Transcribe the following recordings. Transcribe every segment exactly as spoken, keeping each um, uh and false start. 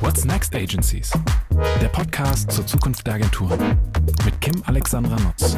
What's Next Agencies? Der Podcast zur Zukunft der Agenturen mit Kim Alexandra Nutz.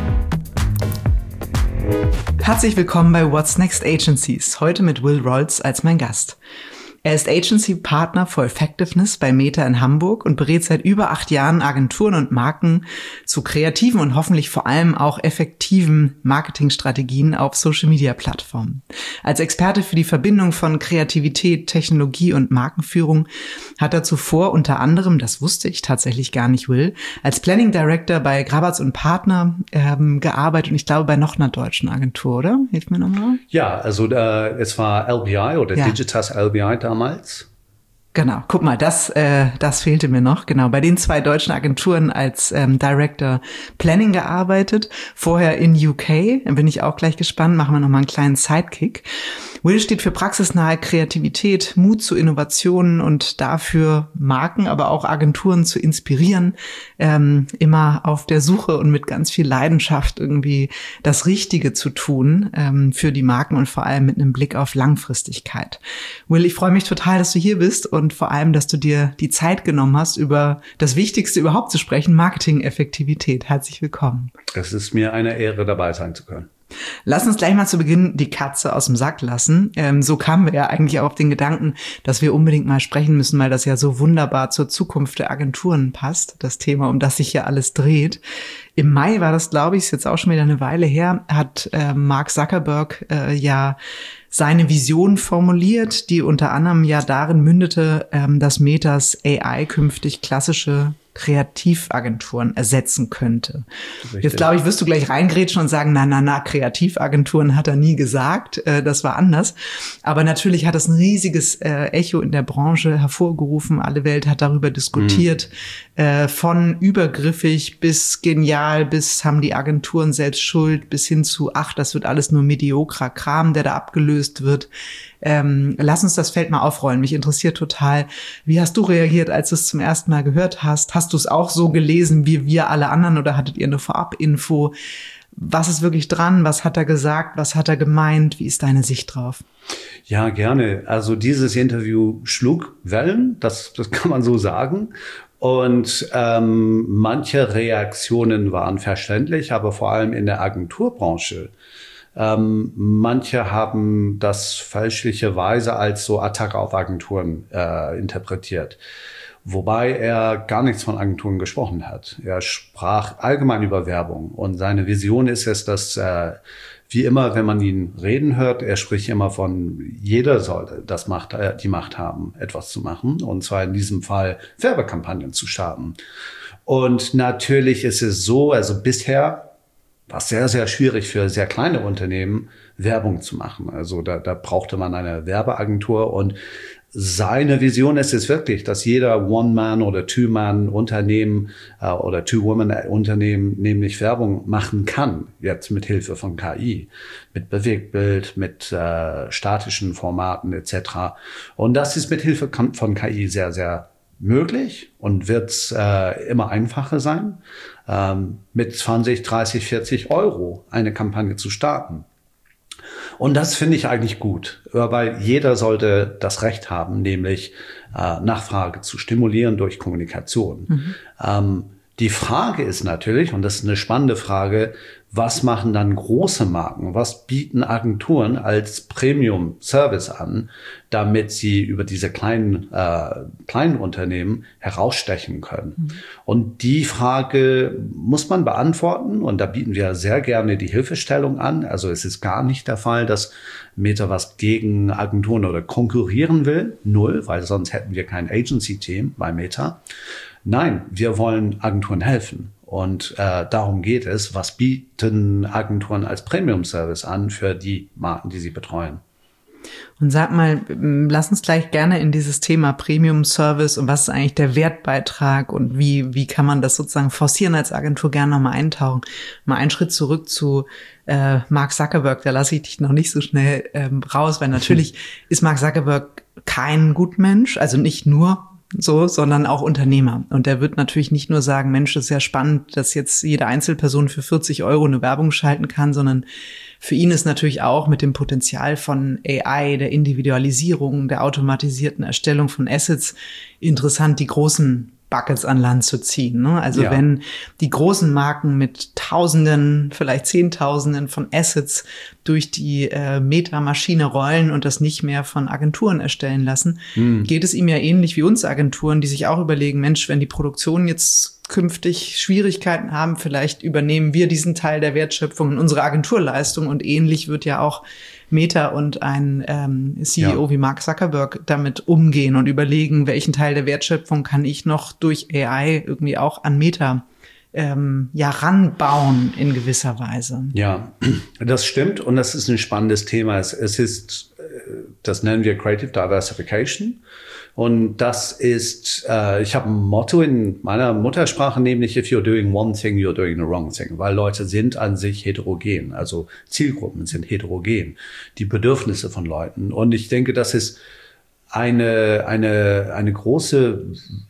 Herzlich willkommen bei What's Next Agencies, heute mit Will Rolls als mein Gast. Er ist Agency-Partner for Effectiveness bei Meta in Hamburg und berät seit über acht Jahren Agenturen und Marken zu kreativen und hoffentlich vor allem auch effektiven Marketingstrategien auf Social-Media-Plattformen. Als Experte für die Verbindung von Kreativität, Technologie und Markenführung hat er zuvor unter anderem, das wusste ich tatsächlich gar nicht, Will, als Planning Director bei Grabatz und Partner ähm, gearbeitet und ich glaube bei noch einer deutschen Agentur, oder? Hilf mir nochmal. Ja, also äh, es war L B I oder ja. Digitas L B I damals. Genau, guck mal, das äh, das fehlte mir noch. Genau, bei den zwei deutschen Agenturen als ähm, Director Planning gearbeitet. Vorher in U K, da bin ich auch gleich gespannt, machen wir nochmal einen kleinen Sidekick. Will steht für praxisnahe Kreativität, Mut zu Innovationen und dafür Marken, aber auch Agenturen zu inspirieren, ähm, immer auf der Suche und mit ganz viel Leidenschaft irgendwie das Richtige zu tun ähm, für die Marken und vor allem mit einem Blick auf Langfristigkeit. Will, ich freue mich total, dass du hier bist und vor allem, dass du dir die Zeit genommen hast, über das Wichtigste überhaupt zu sprechen, Marketing-Effektivität. Herzlich willkommen. Es ist mir eine Ehre, dabei sein zu können. Lass uns gleich mal zu Beginn die Katze aus dem Sack lassen. Ähm, so kamen wir ja eigentlich auch auf den Gedanken, dass wir unbedingt mal sprechen müssen, weil das ja so wunderbar zur Zukunft der Agenturen passt, das Thema, um das sich ja alles dreht. Im Mai war das, glaube ich, ist jetzt auch schon wieder eine Weile her, hat äh, Mark Zuckerberg äh, ja seine Vision formuliert, die unter anderem ja darin mündete, ähm, dass Metas A I künftig klassische Kreativagenturen ersetzen könnte. Richtig. Jetzt glaube ich, wirst du gleich reingrätschen und sagen, na, na, na, Kreativagenturen hat er nie gesagt, äh, das war anders. Aber natürlich hat das ein riesiges äh, Echo in der Branche hervorgerufen. Alle Welt hat darüber diskutiert, mhm. äh, von übergriffig bis genial, bis haben die Agenturen selbst Schuld, bis hin zu, ach, das wird alles nur mediokrer Kram, der da abgelöst wird. Ähm, lass uns das Feld mal aufrollen. Mich interessiert total, wie hast du reagiert, als du es zum ersten Mal gehört hast? Hast du es auch so gelesen wie wir alle anderen oder hattet ihr eine Vorab-Info? Was ist wirklich dran? Was hat er gesagt? Was hat er gemeint? Wie ist deine Sicht drauf? Ja, gerne. Also dieses Interview schlug Wellen, das, das kann man so sagen. Und ähm, manche Reaktionen waren verständlich, aber vor allem in der Agenturbranche. Ähm, manche haben das fälschlicherweise als so Attacke auf Agenturen äh, interpretiert. Wobei er gar nichts von Agenturen gesprochen hat. Er sprach allgemein über Werbung. Und seine Vision ist es, dass, äh, wie immer, wenn man ihn reden hört, er spricht immer von, jeder soll das Macht, äh, die Macht haben, etwas zu machen. Und zwar in diesem Fall Werbekampagnen zu starten. Und natürlich ist es so, also bisher war es sehr, sehr schwierig für sehr kleine Unternehmen, Werbung zu machen. Also da, da brauchte man eine Werbeagentur und seine Vision ist es wirklich, dass jeder One-Man- oder Two-Man-Unternehmen äh, oder Two-Woman-Unternehmen nämlich Werbung machen kann, jetzt mit Hilfe von K I, mit Bewegtbild, mit äh, statischen Formaten et cetera. Und das ist mit Hilfe von K I sehr, sehr möglich und wird äh, immer einfacher sein, ähm, mit zwanzig, dreißig, vierzig Euro eine Kampagne zu starten. Und das finde ich eigentlich gut, weil jeder sollte das Recht haben, nämlich äh, Nachfrage zu stimulieren durch Kommunikation. Mhm. Ähm, die Frage ist natürlich, und das ist eine spannende Frage, was machen dann große Marken? Was bieten Agenturen als Premium-Service an, damit sie über diese kleinen, äh, kleinen Unternehmen herausstechen können? Mhm. Und die Frage muss man beantworten. Und da bieten wir sehr gerne die Hilfestellung an. Also es ist gar nicht der Fall, dass Meta was gegen Agenturen oder konkurrieren will. Null, weil sonst hätten wir kein Agency-Team bei Meta. Nein, wir wollen Agenturen helfen. Und äh, darum geht es, was bieten Agenturen als Premium-Service an für die Marken, die sie betreuen. Und sag mal, lass uns gleich gerne in dieses Thema Premium-Service und was ist eigentlich der Wertbeitrag und wie wie kann man das sozusagen forcieren als Agentur gerne nochmal eintauchen. Mal einen Schritt zurück zu äh, Mark Zuckerberg, da lasse ich dich noch nicht so schnell ähm, raus, weil natürlich ist Mark Zuckerberg kein Gutmensch, also nicht nur so, sondern auch Unternehmer. Und der wird natürlich nicht nur sagen, Mensch, das ist ja spannend, dass jetzt jede Einzelperson für vierzig Euro eine Werbung schalten kann, sondern für ihn ist natürlich auch mit dem Potenzial von A I, der Individualisierung, der automatisierten Erstellung von Assets interessant, die großen Buckets an Land zu ziehen. Ne? Also ja. wenn die großen Marken mit Tausenden, vielleicht Zehntausenden von Assets durch die äh, Meta-Maschine rollen und das nicht mehr von Agenturen erstellen lassen, hm. geht es ihm ja ähnlich wie uns Agenturen, die sich auch überlegen, Mensch, wenn die Produktion jetzt künftig Schwierigkeiten haben, vielleicht übernehmen wir diesen Teil der Wertschöpfung in unsere Agenturleistung, und ähnlich wird ja auch Meta und ein ähm, C E O ja. wie Mark Zuckerberg damit umgehen und überlegen, welchen Teil der Wertschöpfung kann ich noch durch A I irgendwie auch an Meta ähm, ja ranbauen in gewisser Weise. Ja, das stimmt, und das ist ein spannendes Thema. Es, es ist, das nennen wir Creative Diversification. Und das ist, äh, ich habe ein Motto in meiner Muttersprache, nämlich if you're doing one thing, you're doing the wrong thing. Weil Leute sind an sich heterogen, also Zielgruppen sind heterogen, die Bedürfnisse von Leuten. Und ich denke, das ist eine, eine, eine große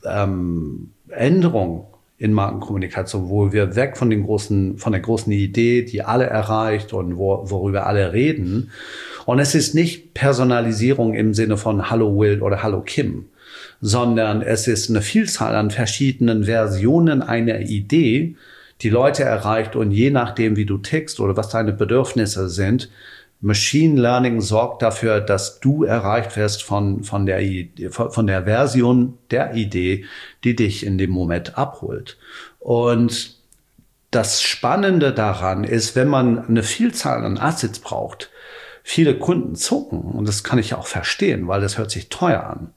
ähm, Änderung in Markenkommunikation, wo wir weg von den großen, von der großen Idee, die alle erreicht und wo, worüber alle reden. Und es ist nicht Personalisierung im Sinne von Hallo Will oder Hallo Kim, sondern es ist eine Vielzahl an verschiedenen Versionen einer Idee, die Leute erreicht, und je nachdem, wie du tickst oder was deine Bedürfnisse sind, Machine Learning sorgt dafür, dass du erreicht wirst von, von der Idee, von der Version der Idee, die dich in dem Moment abholt. Und das Spannende daran ist, wenn man eine Vielzahl an Assets braucht, viele Kunden zucken, und das kann ich auch verstehen, weil das hört sich teuer an.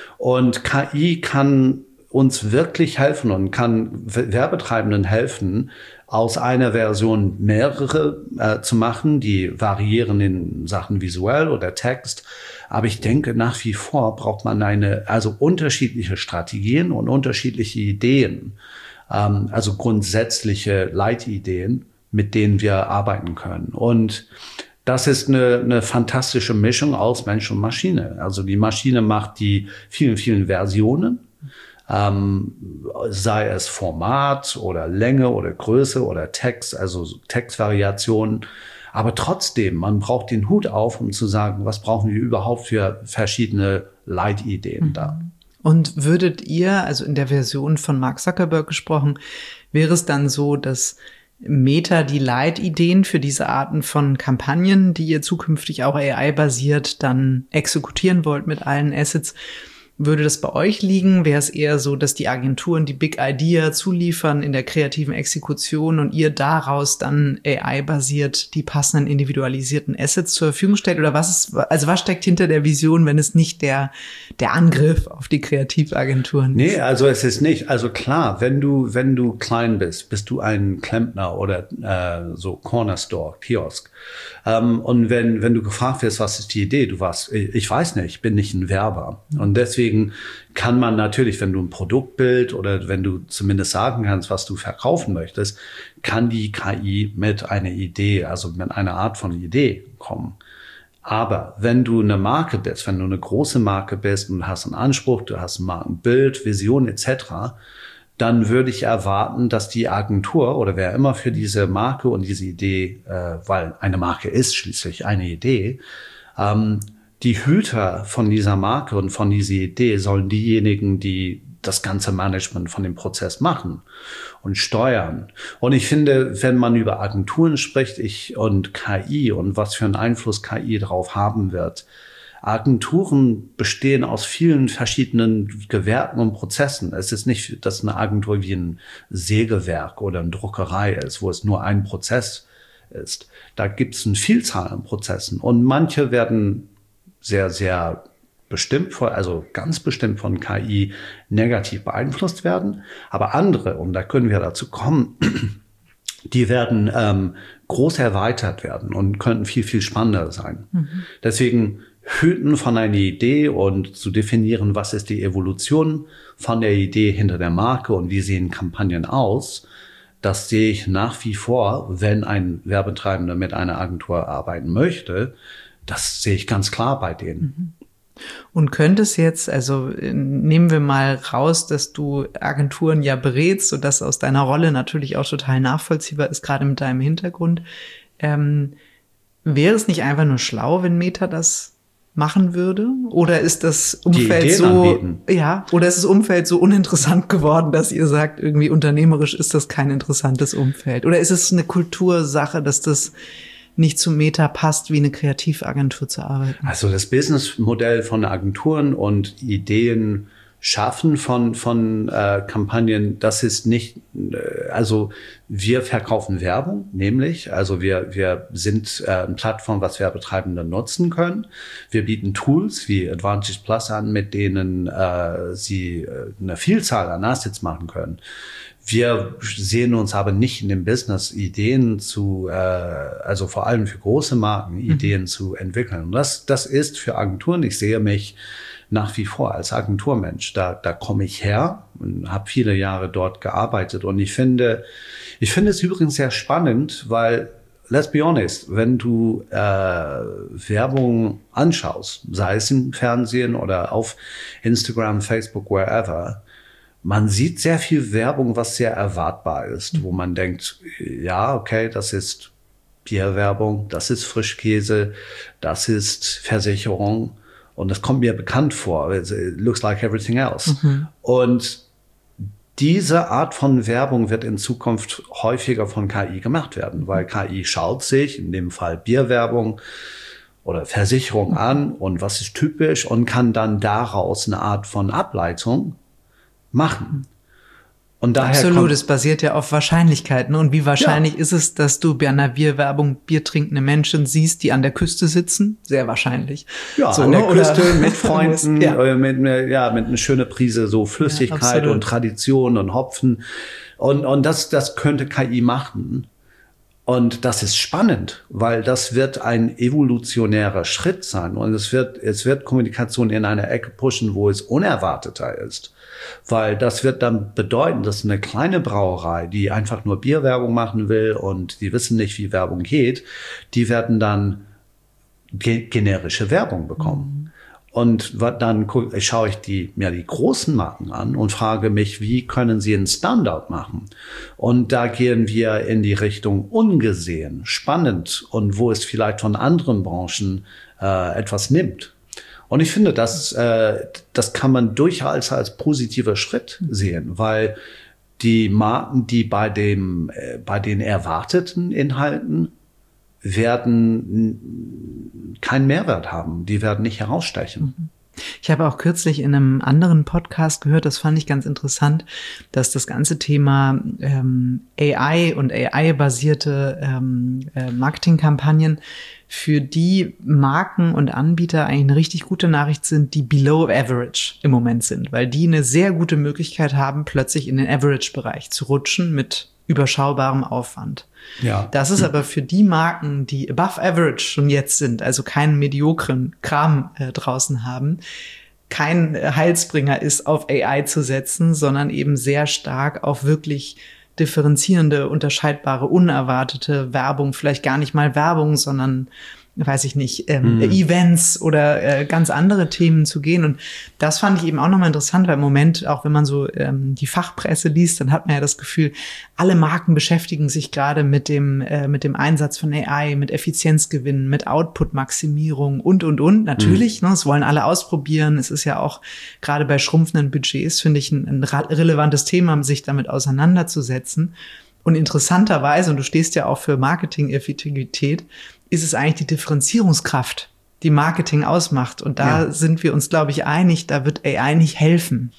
Und K I kann uns wirklich helfen und kann Werbetreibenden helfen, aus einer Version mehrere äh, zu machen, die variieren in Sachen visuell oder Text. Aber ich denke, nach wie vor braucht man eine, also unterschiedliche Strategien und unterschiedliche Ideen, ähm, also grundsätzliche Leitideen, mit denen wir arbeiten können. Und das ist eine, eine fantastische Mischung aus Mensch und Maschine. Also die Maschine macht die vielen, vielen Versionen, ähm, sei es Format oder Länge oder Größe oder Text, also Textvariationen. Aber trotzdem, man braucht den Hut auf, um zu sagen, was brauchen wir überhaupt für verschiedene Leitideen mhm. da. Und würdet ihr, also in der Version von Mark Zuckerberg gesprochen, wäre es dann so, dass Meta die Leitideen für diese Arten von Kampagnen, die ihr zukünftig auch A I-basiert dann exekutieren wollt mit allen Assets, würde das bei euch liegen? Wäre es eher so, dass die Agenturen die Big Idea zuliefern in der kreativen Exekution und ihr daraus dann A I-basiert die passenden individualisierten Assets zur Verfügung stellt? Oder was ist, also was steckt hinter der Vision, wenn es nicht der, der Angriff auf die Kreativagenturen ist? Nee, also es ist nicht. Also klar, wenn du, wenn du klein bist, bist du ein Klempner oder äh, so Corner Store, Kiosk. Ähm, und wenn, wenn du gefragt wirst, was ist die Idee? Du warst, ich weiß nicht, ich bin nicht ein Werber. Und deswegen kann man natürlich, wenn du ein Produktbild oder wenn du zumindest sagen kannst, was du verkaufen möchtest, kann die K I mit einer Idee, also mit einer Art von Idee kommen. Aber wenn du eine Marke bist, wenn du eine große Marke bist und hast einen Anspruch, du hast ein Markenbild, Vision et cetera, dann würde ich erwarten, dass die Agentur oder wer immer für diese Marke und diese Idee, äh, weil eine Marke ist schließlich eine Idee, ähm, die Hüter von dieser Marke und von dieser Idee sollen diejenigen, die das ganze Management von dem Prozess machen und steuern. Und ich finde, wenn man über Agenturen spricht ich und K I und was für einen Einfluss K I drauf haben wird, Agenturen bestehen aus vielen verschiedenen Gewerken und Prozessen. Es ist nicht, dass eine Agentur wie ein Sägewerk oder eine Druckerei ist, wo es nur ein Prozess ist. Da gibt es eine Vielzahl an Prozessen und manche werden sehr, sehr bestimmt, also ganz bestimmt von K I negativ beeinflusst werden. Aber andere, und da können wir dazu kommen, die werden ähm, groß erweitert werden und könnten viel, viel spannender sein. Mhm. Deswegen hüten von einer Idee und zu definieren, was ist die Evolution von der Idee hinter der Marke und wie sehen Kampagnen aus, das sehe ich nach wie vor, wenn ein Werbetreibender mit einer Agentur arbeiten möchte. Das sehe ich ganz klar bei denen. Und könnte es jetzt, also nehmen wir mal raus, dass du Agenturen ja berätst und das aus deiner Rolle natürlich auch total nachvollziehbar ist, gerade mit deinem Hintergrund. Ähm, wäre es nicht einfach nur schlau, wenn Meta das machen würde? Oder ist das Umfeld so, anbieten. ja, oder ist das Umfeld so uninteressant geworden, dass ihr sagt, irgendwie unternehmerisch ist das kein interessantes Umfeld? Oder ist es eine Kultursache, dass das nicht zu Meta passt, wie eine Kreativagentur zu arbeiten? Also das Businessmodell von Agenturen und Ideen schaffen von von äh, Kampagnen, das ist nicht, äh, also wir verkaufen Werbung, nämlich, also wir wir sind äh, eine Plattform, was Werbetreibende nutzen können. Wir bieten Tools wie Advantage Plus an, mit denen äh, sie äh, eine Vielzahl an Assets machen können. Wir sehen uns aber nicht in dem Business, Ideen zu, äh, also vor allem für große Marken, Ideen mhm. zu entwickeln. Und das, das ist für Agenturen, ich sehe mich nach wie vor als Agenturmensch. Da, da komme ich her und habe viele Jahre dort gearbeitet. Und ich finde, ich finde es übrigens sehr spannend, weil, let's be honest, wenn du äh, Werbung anschaust, sei es im Fernsehen oder auf Instagram, Facebook, wherever, man sieht sehr viel Werbung, was sehr erwartbar ist, wo man denkt, ja, okay, das ist Bierwerbung, das ist Frischkäse, das ist Versicherung und das kommt mir bekannt vor. It looks like everything else. Mhm. Und diese Art von Werbung wird in Zukunft häufiger von K I gemacht werden, weil K I schaut sich, in dem Fall Bierwerbung oder Versicherung an und was ist typisch und kann dann daraus eine Art von Ableitung machen. Und daher Absolut, es basiert ja auf Wahrscheinlichkeiten. Und wie wahrscheinlich ja. ist es, dass du bei einer Bierwerbung biertrinkende Menschen siehst, die an der Küste sitzen? Sehr wahrscheinlich. Ja, so, an der Küste oder mit Freunden, ja. mit, ja, mit einer schönen Prise so Flüssigkeit ja, und Tradition und Hopfen. Und, und das, das könnte K I machen. Und das ist spannend, weil das wird ein evolutionärer Schritt sein. Und es wird, es wird Kommunikation in eine Ecke pushen, wo es unerwarteter ist. Weil das wird dann bedeuten, dass eine kleine Brauerei, die einfach nur Bierwerbung machen will und die wissen nicht, wie Werbung geht, die werden dann ge- generische Werbung bekommen. Mhm. Und dann schaue ich die, mir die großen Marken an und frage mich, wie können sie einen Standout machen? Und da gehen wir in die Richtung ungesehen, spannend und wo es vielleicht von anderen Branchen äh, etwas nimmt. Und ich finde, das, äh, das kann man durchaus als positiver Schritt sehen, weil die Marken, die bei dem, äh, bei den erwarteten Inhalten werden keinen Mehrwert haben. Die werden nicht herausstechen. Ich habe auch kürzlich in einem anderen Podcast gehört, das fand ich ganz interessant, dass das ganze Thema ähm, A I und A I-basierte ähm, äh, Marketingkampagnen für die Marken und Anbieter eigentlich eine richtig gute Nachricht sind, die below average im Moment sind, weil die eine sehr gute Möglichkeit haben, plötzlich in den Average-Bereich zu rutschen mit überschaubarem Aufwand. Ja. Das ist aber für die Marken, die above average schon jetzt sind, also keinen mediokren Kram äh, draußen haben, kein Heilsbringer ist, auf A I zu setzen, sondern eben sehr stark auf wirklich differenzierende, unterscheidbare, unerwartete Werbung, vielleicht gar nicht mal Werbung, sondern weiß ich nicht, ähm, mhm. Events oder äh, ganz andere Themen zu gehen. Und das fand ich eben auch nochmal interessant, weil im Moment, auch wenn man so ähm, die Fachpresse liest, dann hat man ja das Gefühl, alle Marken beschäftigen sich gerade mit dem äh, mit dem Einsatz von A I, mit Effizienzgewinnen, mit Output-Maximierung und, und, und. Natürlich, mhm. ne, es wollen alle ausprobieren. Es ist ja auch gerade bei schrumpfenden Budgets, finde ich, ein, ein relevantes Thema, sich damit auseinanderzusetzen. Und interessanterweise, und du stehst ja auch für Marketing-Effektivität, ist es eigentlich die Differenzierungskraft, die Marketing ausmacht. Und da ja. sind wir uns, glaube ich, einig, da wird A I nicht helfen.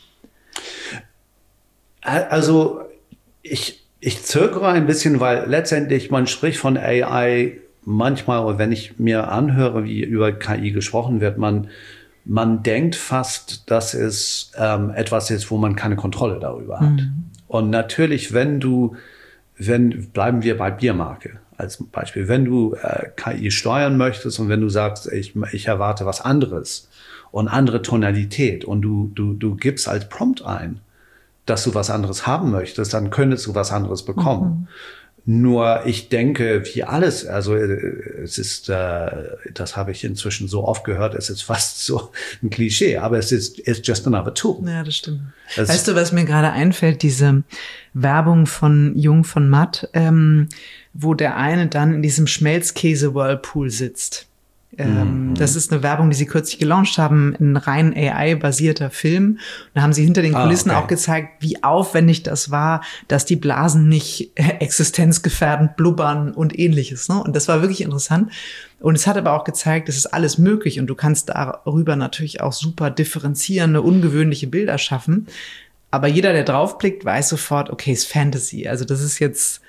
Also ich, ich zögere ein bisschen, weil letztendlich man spricht von A I manchmal, wenn ich mir anhöre, wie über K I gesprochen wird, man, man denkt fast, dass es ähm, etwas ist, wo man keine Kontrolle darüber hat. Mhm. Und natürlich, wenn du, wenn, bleiben wir bei Biermarke als Beispiel, wenn du äh, K I steuern möchtest und wenn du sagst, ich, ich erwarte was anderes und andere Tonalität und du, du, du gibst als Prompt ein, dass du was anderes haben möchtest, dann könntest du was anderes bekommen. Nur ich denke, wie alles, also es ist, äh, das habe ich inzwischen so oft gehört, es ist fast so ein Klischee, aber es ist it's just another tool. Ja, das stimmt. Das weißt du, was mir gerade einfällt, diese Werbung von Jung von Matt, ähm, wo der eine dann in diesem Schmelzkäse-Whirlpool sitzt. Ähm, mhm. Das ist eine Werbung, die sie kürzlich gelauncht haben, ein rein A I-basierter Film. Da haben sie hinter den Kulissen ah, okay. auch gezeigt, wie aufwendig das war, dass die Blasen nicht existenzgefährdend blubbern und ähnliches. Ne? Und das war wirklich interessant. Und es hat aber auch gezeigt, es ist alles möglich und du kannst darüber natürlich auch super differenzierende, ungewöhnliche Bilder schaffen. Aber jeder, der draufblickt, weiß sofort, okay, es ist Fantasy. Also das ist jetzt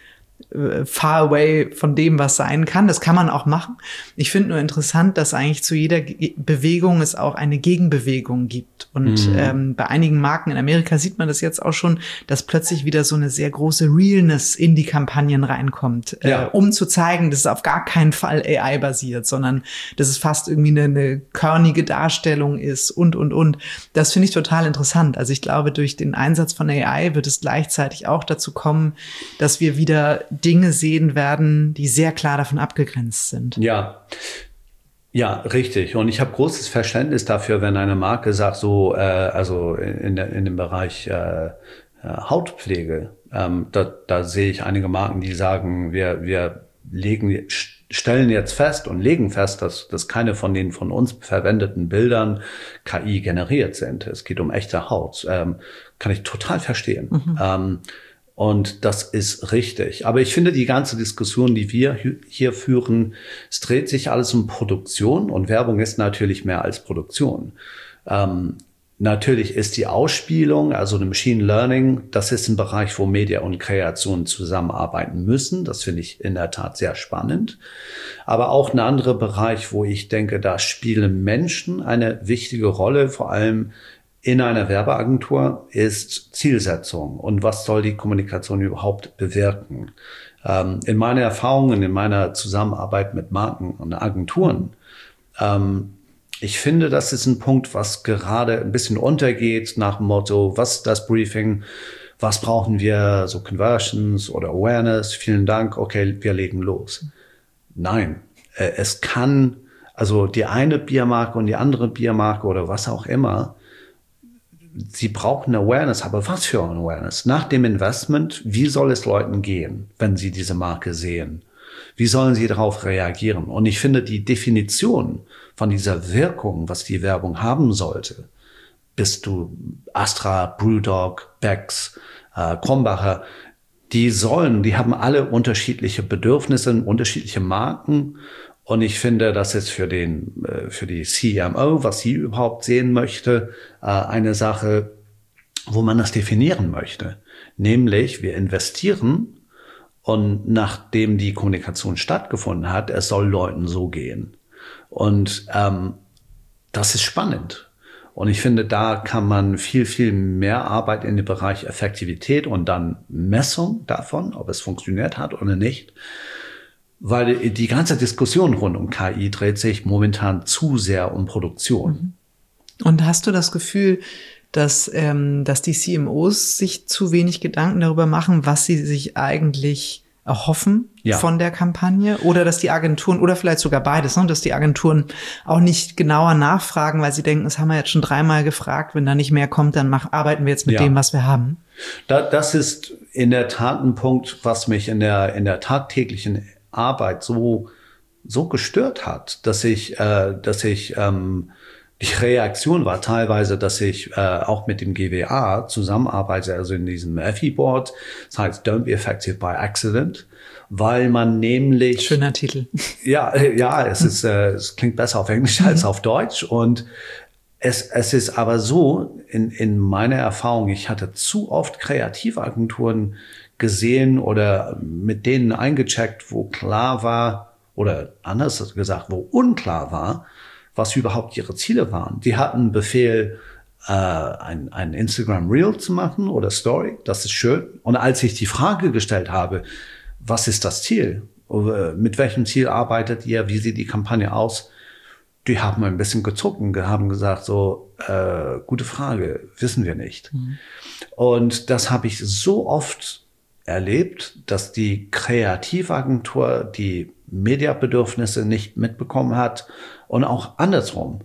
far away von dem, was sein kann. Das kann man auch machen. Ich finde nur interessant, dass eigentlich zu jeder Ge- Bewegung es auch eine Gegenbewegung gibt. Und mhm. ähm, bei einigen Marken in Amerika sieht man das jetzt auch schon, dass plötzlich wieder so eine sehr große Realness in die Kampagnen reinkommt, ja. äh, um zu zeigen, dass es auf gar keinen Fall A I basiert, sondern dass es fast irgendwie eine, eine körnige Darstellung ist und, und, und. Das finde ich total interessant. Also ich glaube, durch den Einsatz von A I wird es gleichzeitig auch dazu kommen, dass wir wieder Dinge sehen werden, die sehr klar davon abgegrenzt sind. Ja, ja, richtig. Und ich habe großes Verständnis dafür, wenn eine Marke sagt, so, äh, also in, in dem Bereich äh, Hautpflege, ähm, da, da sehe ich einige Marken, die sagen, wir, wir legen, stellen jetzt fest und legen fest, dass, dass keine von den von uns verwendeten Bildern K I generiert sind. Es geht um echte Haut. Ähm, kann ich total verstehen. Mhm. Ähm, Und das ist richtig. Aber ich finde, die ganze Diskussion, die wir hier führen, es dreht sich alles um Produktion und Werbung ist natürlich mehr als Produktion. Ähm, natürlich ist die Ausspielung, also eine Machine Learning, das ist ein Bereich, wo Media und Kreation zusammenarbeiten müssen. Das finde ich in der Tat sehr spannend. Aber auch ein anderer Bereich, wo ich denke, da spielen Menschen eine wichtige Rolle, vor allem in einer Werbeagentur, ist Zielsetzung und was soll die Kommunikation überhaupt bewirken. Ähm, in meiner Erfahrung und in meiner Zusammenarbeit mit Marken und Agenturen, ähm, ich finde, das ist ein Punkt, was gerade ein bisschen untergeht nach dem Motto, was ist das Briefing, was brauchen wir, so Conversions oder Awareness, vielen Dank, okay, wir legen los. Nein, äh, es kann, also die eine Biermarke und die andere Biermarke oder was auch immer, sie brauchen Awareness, aber was für ein Awareness? Nach dem Investment, wie soll es Leuten gehen, wenn sie diese Marke sehen? Wie sollen sie darauf reagieren? Und ich finde, die Definition von dieser Wirkung, was die Werbung haben sollte, bist du Astra, Brewdog, Becks, äh, Krombacher, die sollen, die haben alle unterschiedliche Bedürfnisse, unterschiedliche Marken. Und ich finde, das ist für den, für die C M O, was sie überhaupt sehen möchte, eine Sache, wo man das definieren möchte. Nämlich, wir investieren und nachdem die Kommunikation stattgefunden hat, es soll Leuten so gehen. Und ähm, das ist spannend. Und ich finde, da kann man viel, viel mehr Arbeit in den Bereich Effektivität und dann Messung davon, ob es funktioniert hat oder nicht. Weil die ganze Diskussion rund um K I dreht sich momentan zu sehr um Produktion. Und hast du das Gefühl, dass, ähm, dass die C M Os sich zu wenig Gedanken darüber machen, was sie sich eigentlich erhoffen ja. von der Kampagne? Oder dass die Agenturen, oder vielleicht sogar beides, ne? Dass die Agenturen auch nicht genauer nachfragen, weil sie denken, das haben wir jetzt schon dreimal gefragt, wenn da nicht mehr kommt, dann mach, arbeiten wir jetzt mit ja. dem, was wir haben. Da, das ist in der Tat ein Punkt, was mich in der, in der tagtäglichen Arbeit so so gestört hat, dass ich äh, dass ich ähm, die Reaktion war teilweise, dass ich äh, auch mit dem G W A zusammenarbeite, also in diesem F I-Board, das heißt Don't be effective by accident, weil man nämlich schöner Titel. Ja, ja, es ist äh, es klingt besser auf Englisch als auf Deutsch und es es ist aber so in in meiner Erfahrung, ich hatte zu oft Kreativagenturen gesehen oder mit denen eingecheckt, wo klar war oder anders gesagt, wo unklar war, was überhaupt ihre Ziele waren. Die hatten einen Befehl, äh, ein, ein Instagram Reel zu machen oder Story, das ist schön. Und als ich die Frage gestellt habe, was ist das Ziel? Mit welchem Ziel arbeitet ihr? Wie sieht die Kampagne aus? Die haben ein bisschen gezuckt und haben gesagt, so, äh, gute Frage, wissen wir nicht. Mhm. Und das habe ich so oft erlebt, dass die Kreativagentur die Mediabedürfnisse nicht mitbekommen hat und auch andersrum,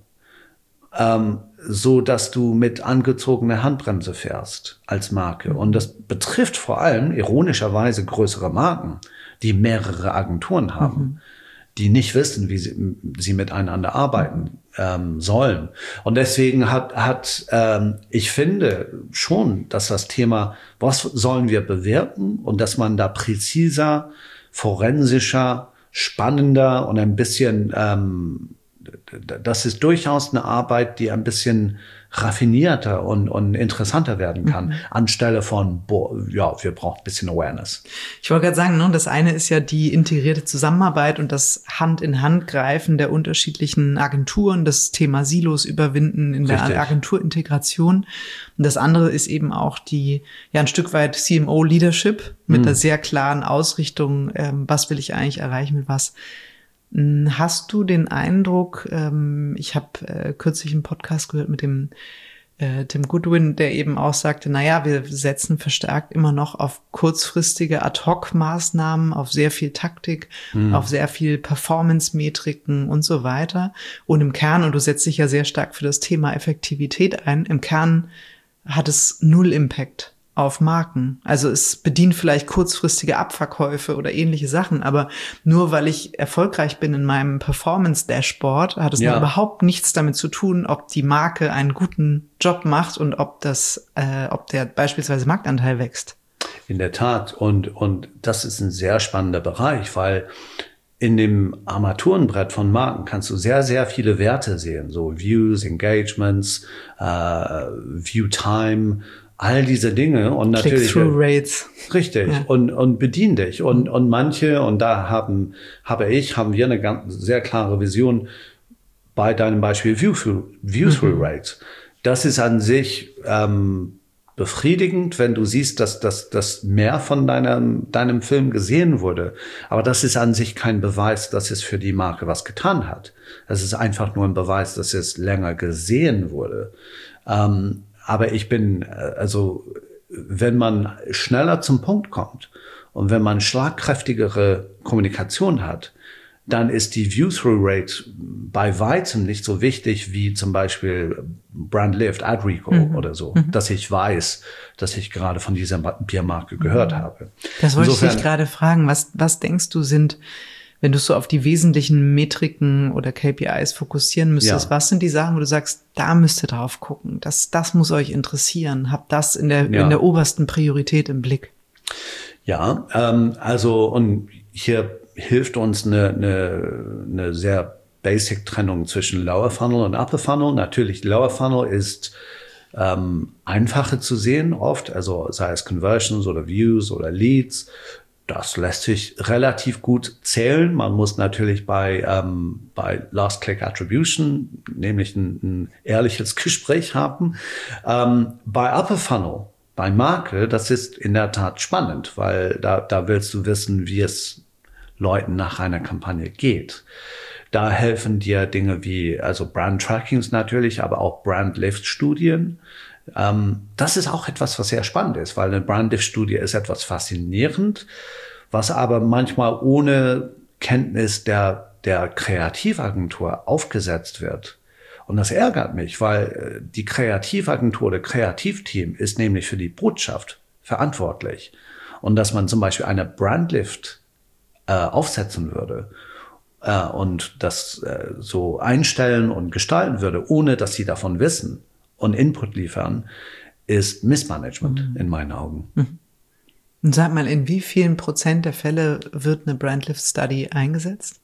ähm, so dass du mit angezogener Handbremse fährst als Marke. Und das betrifft vor allem ironischerweise größere Marken, die mehrere Agenturen haben, mhm. die nicht wissen, wie sie, sie miteinander arbeiten ähm, sollen. Und deswegen hat, hat ähm, ich finde schon, dass das Thema, was sollen wir bewerten, und dass man da präziser, forensischer, spannender und ein bisschen, ähm, das ist durchaus eine Arbeit, die ein bisschen raffinierter und, und interessanter werden kann, mhm. anstelle von, boah, ja, wir brauchen ein bisschen Awareness. Ich wollte gerade sagen, ne, das eine ist ja die integrierte Zusammenarbeit und das Hand-in-Hand-Greifen der unterschiedlichen Agenturen, das Thema Silos überwinden in Richtig. Der Agenturintegration. Und das andere ist eben auch die, ja, ein Stück weit C M O-Leadership mit mhm. einer sehr klaren Ausrichtung, ähm, was will ich eigentlich erreichen mit was. Hast du den Eindruck, ähm, ich habe äh, kürzlich einen Podcast gehört mit dem äh, Tim Goodwin, der eben auch sagte, naja, wir setzen verstärkt immer noch auf kurzfristige Ad-Hoc-Maßnahmen, auf sehr viel Taktik, mhm. auf sehr viel Performance-Metriken und so weiter. Und im Kern, und du setzt dich ja sehr stark für das Thema Effektivität ein, im Kern hat es null Impact auf Marken. Also es bedient vielleicht kurzfristige Abverkäufe oder ähnliche Sachen, aber nur weil ich erfolgreich bin in meinem Performance-Dashboard, hat es ja. noch überhaupt nichts damit zu tun, ob die Marke einen guten Job macht und ob das, äh, ob der beispielsweise Marktanteil wächst. In der Tat. Und, und das ist ein sehr spannender Bereich, weil in dem Armaturenbrett von Marken kannst du sehr, sehr viele Werte sehen. So Views, Engagements, äh, View Time, all diese Dinge und natürlich Click-through-Rates. Richtig. Ja. Und, und bedien dich. Und, und manche, und da haben, habe ich, haben wir eine ganz, sehr klare Vision bei deinem Beispiel View-through, View-through-Rates. Mhm. Das ist an sich, ähm, befriedigend, wenn du siehst, dass, dass, dass mehr von deinem, deinem Film gesehen wurde. Aber das ist an sich kein Beweis, dass es für die Marke was getan hat. Es ist einfach nur ein Beweis, dass es länger gesehen wurde. Ähm, Aber ich bin, also, wenn man schneller zum Punkt kommt und wenn man schlagkräftigere Kommunikation hat, dann ist die View-Through-Rate bei weitem nicht so wichtig wie zum Beispiel Brand Lift, Ad Recall mhm. oder so, mhm. dass ich weiß, dass ich gerade von dieser Biermarke gehört mhm. habe. Das wollte Insofern, ich dich gerade fragen. Was, was denkst du sind, wenn du so auf die wesentlichen Metriken oder K P Is fokussieren müsstest, ja. was sind die Sachen, wo du sagst, da müsst ihr drauf gucken, das, das muss euch interessieren, habt das in der, ja. in der obersten Priorität im Blick? Ja, ähm, also, und hier hilft uns eine, eine, eine sehr basic Trennung zwischen Lower Funnel und Upper Funnel. Natürlich, Lower Funnel ist ähm, einfacher zu sehen oft, also sei es Conversions oder Views oder Leads. Das lässt sich relativ gut zählen. Man muss natürlich bei, ähm, bei Last Click Attribution nämlich ein, ein ehrliches Gespräch haben. Ähm, bei Upper Funnel, bei Marke, das ist in der Tat spannend, weil da, da willst du wissen, wie es Leuten nach einer Kampagne geht. Da helfen dir Dinge wie, also Brand Trackings natürlich, aber auch Brand Lift Studien. Ähm, das ist auch etwas, was sehr spannend ist, weil eine Brand Lift Studie ist etwas faszinierend, was aber manchmal ohne Kenntnis der, der Kreativagentur aufgesetzt wird. Und das ärgert mich, weil die Kreativagentur, der Kreativteam ist nämlich für die Botschaft verantwortlich. Und dass man zum Beispiel eine Brandlift äh, aufsetzen würde äh, und das äh, so einstellen und gestalten würde, ohne dass sie davon wissen und Input liefern, ist Missmanagement mhm. in meinen Augen. Mhm. Und sag mal, in wie vielen Prozent der Fälle wird eine Brandlift Study eingesetzt?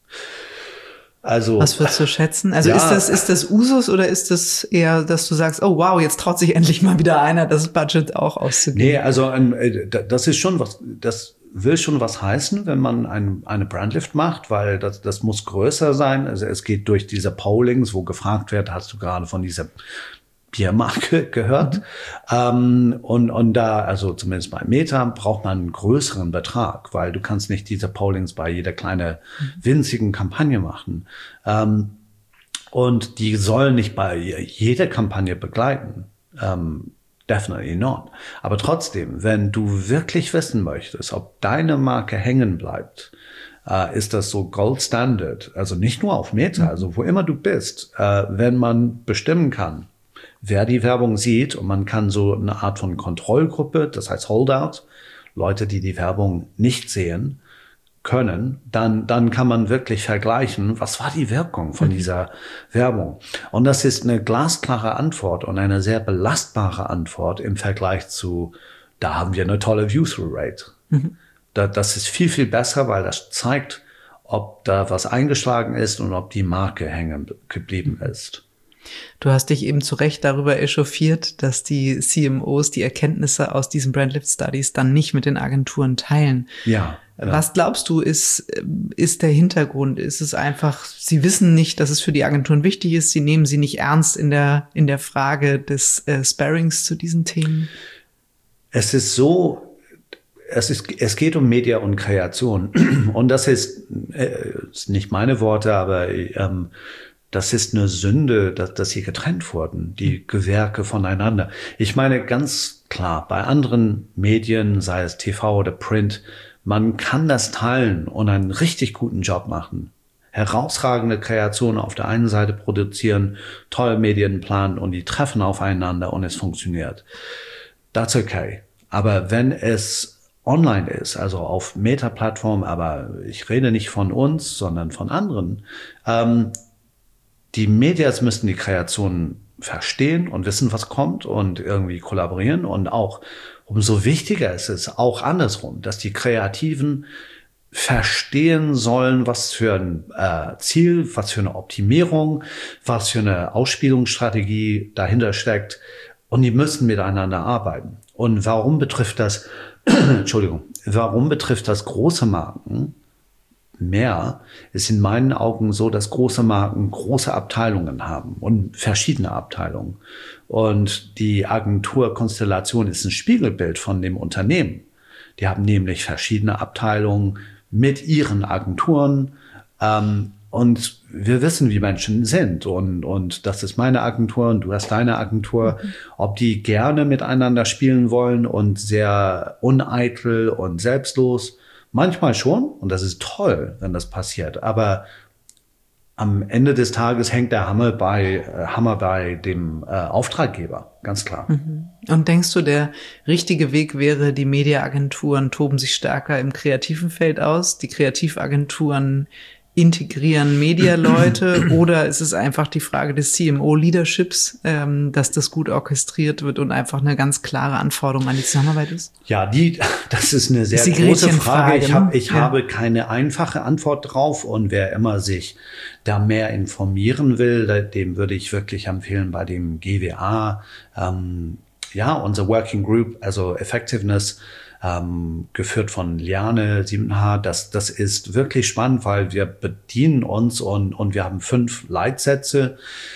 Also, was würdest du schätzen? Also ja, ist das, ist das Usus oder ist das eher, dass du sagst, oh wow, jetzt traut sich endlich mal wieder einer, das Budget auch auszugeben? Nee, also das ist schon was, das will schon was heißen, wenn man ein, eine Brandlift macht, weil das, das muss größer sein. Also es geht durch diese Pollings, wo gefragt wird, hast du gerade von dieser Biermarke gehört. Mhm. Ähm, und, und da, also zumindest bei Meta, braucht man einen größeren Betrag, weil du kannst nicht diese Pollings bei jeder kleinen, winzigen Kampagne machen. Ähm, und die sollen nicht bei jeder Kampagne begleiten. Ähm, Definitely not. Aber trotzdem, wenn du wirklich wissen möchtest, ob deine Marke hängen bleibt, äh, ist das so Gold Standard. Also nicht nur auf Meta, also wo immer du bist, äh, wenn man bestimmen kann, wer die Werbung sieht, und man kann so eine Art von Kontrollgruppe, das heißt Holdout, Leute, die die Werbung nicht sehen können, dann, dann kann man wirklich vergleichen, was war die Wirkung von dieser Werbung. Und das ist eine glasklare Antwort und eine sehr belastbare Antwort im Vergleich zu, da haben wir eine tolle View-Through-Rate. Mhm. Da, das ist viel, viel besser, weil das zeigt, ob da was eingeschlagen ist und ob die Marke hängen geblieben ist. Du hast dich eben zu Recht darüber echauffiert, dass die C M Os die Erkenntnisse aus diesen Brand Lift Studies dann nicht mit den Agenturen teilen. Ja. Genau. Was glaubst du, ist, ist der Hintergrund? Ist es einfach, sie wissen nicht, dass es für die Agenturen wichtig ist, sie nehmen sie nicht ernst in der, in der Frage des äh, Sparrings zu diesen Themen? Es ist so, es ist, es geht um Media und Kreation. Und das ist, äh, ist nicht meine Worte, aber ähm, das ist eine Sünde, dass, dass sie getrennt wurden, die Gewerke voneinander. Ich meine ganz klar, bei anderen Medien, sei es T V oder Print, man kann das teilen und einen richtig guten Job machen. Herausragende Kreationen auf der einen Seite produzieren, tolle Medien planen und die treffen aufeinander und es funktioniert. That's okay. Aber wenn es online ist, also auf Meta-Plattformen, aber ich rede nicht von uns, sondern von anderen, ähm, die Medias müssen die Kreationen verstehen und wissen, was kommt und irgendwie kollaborieren. Und auch umso wichtiger ist es auch andersrum, dass die Kreativen verstehen sollen, was für ein äh, Ziel, was für eine Optimierung, was für eine Ausspielungsstrategie dahinter steckt. Und die müssen miteinander arbeiten. Und warum betrifft das, Entschuldigung, warum betrifft das große Marken mehr, ist in meinen Augen so, dass große Marken große Abteilungen haben und verschiedene Abteilungen. Und die Agenturkonstellation ist ein Spiegelbild von dem Unternehmen. Die haben nämlich verschiedene Abteilungen mit ihren Agenturen. Ähm, und wir wissen, wie Menschen sind. Und, und das ist meine Agentur und du hast deine Agentur. Mhm. Ob die gerne miteinander spielen wollen und sehr uneitel und selbstlos. Manchmal schon, und das ist toll, wenn das passiert, aber am Ende des Tages hängt der Hammer bei, äh, Hammer bei dem äh, Auftraggeber, ganz klar. Und denkst du, der richtige Weg wäre, die Mediaagenturen toben sich stärker im kreativen Feld aus, die Kreativagenturen integrieren Medialeute oder ist es einfach die Frage des C M O-Leaderships, ähm, dass das gut orchestriert wird und einfach eine ganz klare Anforderung an die Zusammenarbeit ist? Ja, die, das ist eine sehr ist große Frage. Ich, hab, ich ja. habe keine einfache Antwort drauf und wer immer sich da mehr informieren will, dem würde ich wirklich empfehlen, bei dem G W A, ähm, ja, unser Working Group, also Effectiveness, Ähm, geführt von Liane Siebenhaar. Das, das ist wirklich spannend, weil wir bedienen uns und, und wir haben fünf Leitsätze.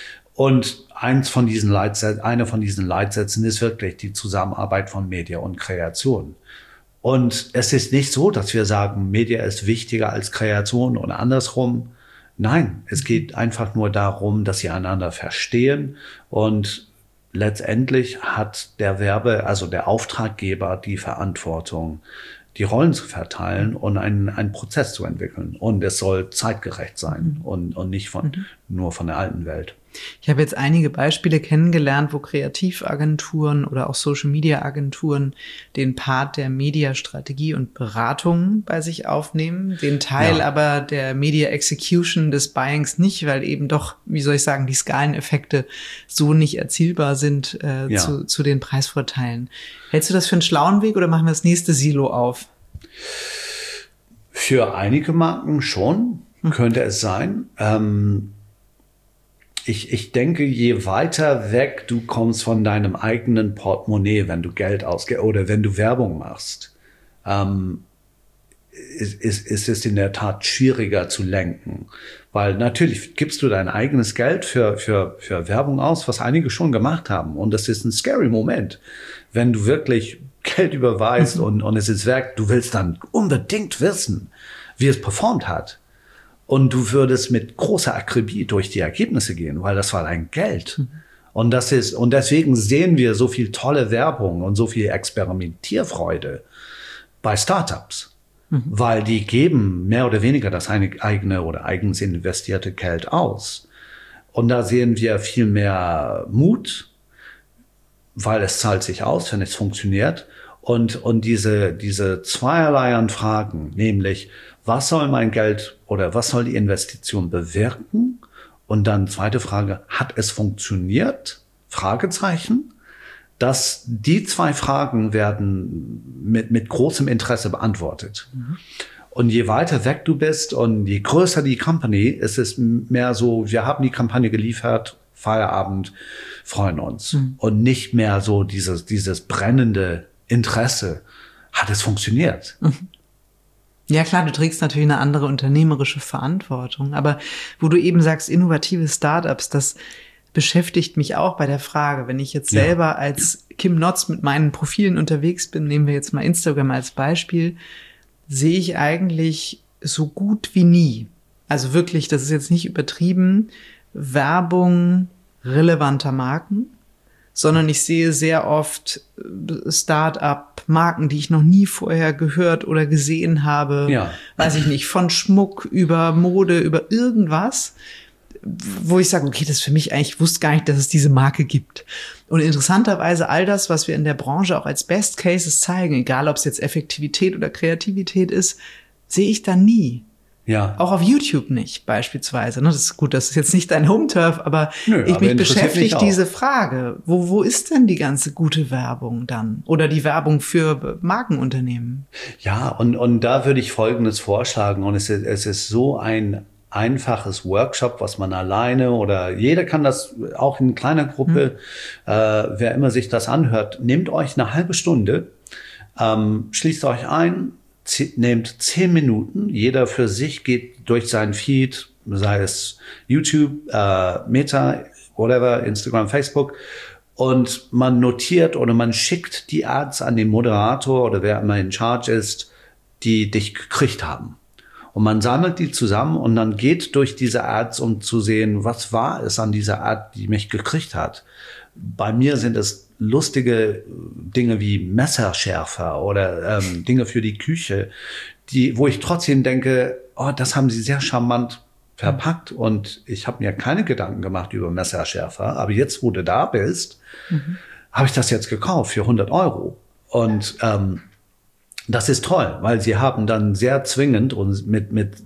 Und eins von diesen Leitsätzen, eine von diesen Leitsätzen ist wirklich die Zusammenarbeit von Media und Kreation. Und es ist nicht so, dass wir sagen, Media ist wichtiger als Kreation und andersrum. Nein, es geht einfach nur darum, dass sie einander verstehen und letztendlich hat der Werbe, also der Auftraggeber die Verantwortung, die Rollen zu verteilen und einen, einen Prozess zu entwickeln. Und es soll zeitgerecht sein mhm. und, und nicht von, mhm. nur von der alten Welt. Ich habe jetzt einige Beispiele kennengelernt, wo Kreativagenturen oder auch Social-Media-Agenturen den Part der Mediastrategie und Beratung bei sich aufnehmen, den Teil ja. aber der Media-Execution des Buyings nicht, weil eben doch, wie soll ich sagen, die Skaleneffekte so nicht erzielbar sind äh, ja. zu, zu den Preisvorteilen. Hältst du das für einen schlauen Weg oder machen wir das nächste Silo auf? Für einige Marken schon, hm. könnte es sein. Ähm, Ich, ich denke, je weiter weg du kommst von deinem eigenen Portemonnaie, wenn du Geld ausgibst oder wenn du Werbung machst, ähm, ist, ist, ist es in der Tat schwieriger zu lenken. Weil natürlich gibst du dein eigenes Geld für, für, für Werbung aus, was einige schon gemacht haben. Und das ist ein scary Moment, wenn du wirklich Geld überweist mhm. und, und es ist weg. Du willst dann unbedingt wissen, wie es performt hat. Und du würdest mit großer Akribie durch die Ergebnisse gehen, weil das war dein Geld. Mhm. Und das ist, und deswegen sehen wir so viel tolle Werbung und so viel Experimentierfreude bei Startups. Mhm. Weil die geben mehr oder weniger das eigene oder eigens investierte Geld aus. Und da sehen wir viel mehr Mut, weil es zahlt sich aus, wenn es funktioniert. Und, und diese, diese zweierlei an Fragen, nämlich, was soll mein Geld oder was soll die Investition bewirken? Und dann zweite Frage, hat es funktioniert? Fragezeichen. Dass die zwei Fragen werden mit, mit großem Interesse beantwortet. Mhm. Und je weiter weg du bist und je größer die Company, ist es mehr so, wir haben die Kampagne geliefert, Feierabend, freuen uns. Mhm. Und nicht mehr so dieses, dieses brennende Interesse. Hat es funktioniert? Mhm. Ja klar, du trägst natürlich eine andere unternehmerische Verantwortung. Aber wo du eben sagst, innovative Startups, das beschäftigt mich auch bei der Frage, wenn ich jetzt selber ja. als Kim Notz mit meinen Profilen unterwegs bin, nehmen wir jetzt mal Instagram als Beispiel, sehe ich eigentlich so gut wie nie, also wirklich, das ist jetzt nicht übertrieben, Werbung relevanter Marken, sondern ich sehe sehr oft Start-up-Marken, die ich noch nie vorher gehört oder gesehen habe, ja. weiß ich nicht, von Schmuck über Mode, über irgendwas, wo ich sage, okay, das ist für mich eigentlich, ich wusste gar nicht, dass es diese Marke gibt. Und interessanterweise all das, was wir in der Branche auch als Best Cases zeigen, egal ob es jetzt Effektivität oder Kreativität ist, sehe ich da nie. Ja. Auch auf YouTube nicht, beispielsweise. Das ist gut, das ist jetzt nicht dein Home-Turf, aber Nö, ich aber mich beschäftigt mich diese Frage. Wo, wo ist denn die ganze gute Werbung dann? Oder die Werbung für Markenunternehmen? Ja, und, und da würde ich Folgendes vorschlagen. Und es ist, es ist so ein einfaches Workshop, was man alleine oder jeder kann das auch in kleiner Gruppe, hm. äh, wer immer sich das anhört, nehmt euch eine halbe Stunde, ähm, schließt euch ein, nehmt zehn Minuten, jeder für sich geht durch seinen Feed, sei es YouTube, äh, Meta, whatever, Instagram, Facebook, und man notiert oder man schickt die Ads an den Moderator oder wer immer in Charge ist, die dich gekriegt haben. Und man sammelt die zusammen und dann geht durch diese Ads, um zu sehen, was war es an dieser Ad, die mich gekriegt hat. Bei mir sind es lustige Dinge wie Messerschärfer oder ähm, Dinge für die Küche, die, wo ich trotzdem denke, oh, das haben sie sehr charmant verpackt und ich habe mir keine Gedanken gemacht über Messerschärfer. Aber jetzt, wo du da bist, mhm. habe ich das jetzt gekauft für hundert Euro. Und ähm, das ist toll, weil sie haben dann sehr zwingend und mit, mit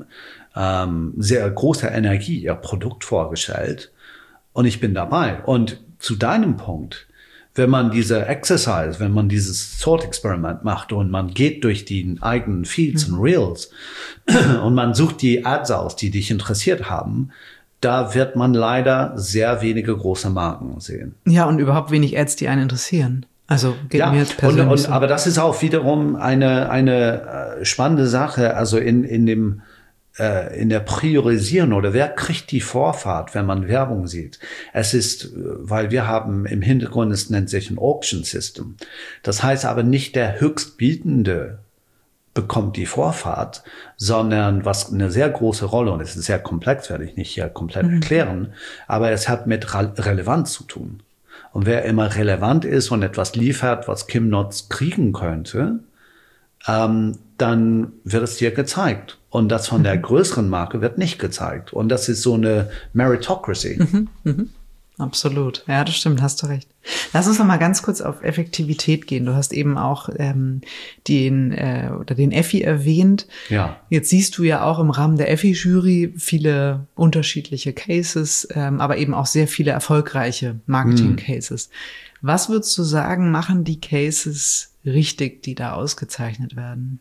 ähm, sehr großer Energie ihr Produkt vorgestellt. Und ich bin dabei. Und zu deinem Punkt, wenn man diese Exercise, wenn man dieses Thought-Experiment macht und man geht durch die eigenen Feeds mhm. und Reels und man sucht die Ads aus, die dich interessiert haben, da wird man leider sehr wenige große Marken sehen. Ja, und überhaupt wenig Ads, die einen interessieren. Also geht ja, mir jetzt persönlich und, und, so. Aber das ist auch wiederum eine eine äh, spannende Sache. Also in in dem äh, in der Priorisierung oder wer kriegt die Vorfahrt, wenn man Werbung sieht. Es ist, weil wir haben im Hintergrund, es nennt sich ein Auction System. Das heißt aber nicht der Höchstbietende bekommt die Vorfahrt, sondern was eine sehr große Rolle, und es ist sehr komplex, werde ich nicht hier komplett mhm. erklären, aber es hat mit Re- Relevanz zu tun. Und wer immer relevant ist und etwas liefert, was Kim Notz kriegen könnte, ähm, dann wird es dir gezeigt. Und das von der größeren Marke wird nicht gezeigt. Und das ist so eine Meritocracy. Mhm, mhm. Absolut. Ja, das stimmt, hast du recht. Lass uns noch mal ganz kurz auf Effektivität gehen. Du hast eben auch ähm, den äh, oder den Effi erwähnt. Ja. Jetzt siehst du ja auch im Rahmen der Effi-Jury viele unterschiedliche Cases, ähm, aber eben auch sehr viele erfolgreiche Marketing-Cases. Hm. Was würdest du sagen, machen die Cases richtig, die da ausgezeichnet werden?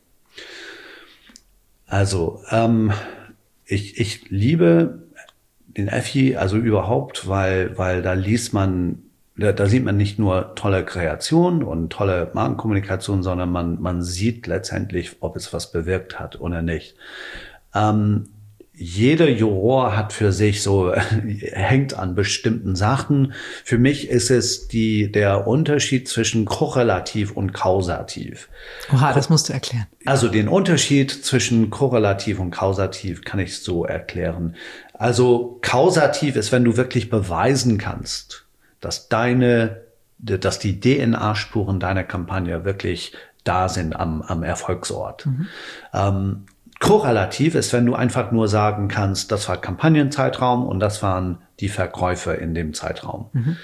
Also, ähm, ich, ich liebe den Effi, also überhaupt, weil, weil da liest man, da, da sieht man nicht nur tolle Kreation und tolle Markenkommunikation, sondern man, man sieht letztendlich, ob es was bewirkt hat oder nicht. Ähm, jeder Juror hat für sich so, hängt an bestimmten Sachen. Für mich ist es die, der Unterschied zwischen korrelativ und kausativ. Oha, das musst du erklären. Also den Unterschied zwischen korrelativ und kausativ kann ich so erklären. Also kausativ ist, wenn du wirklich beweisen kannst, dass deine, dass die D N A-Spuren deiner Kampagne wirklich da sind am, am Erfolgsort. Mhm. Ähm, korrelativ ist, wenn du einfach nur sagen kannst, das war Kampagnenzeitraum und das waren die Verkäufe in dem Zeitraum. Mhm.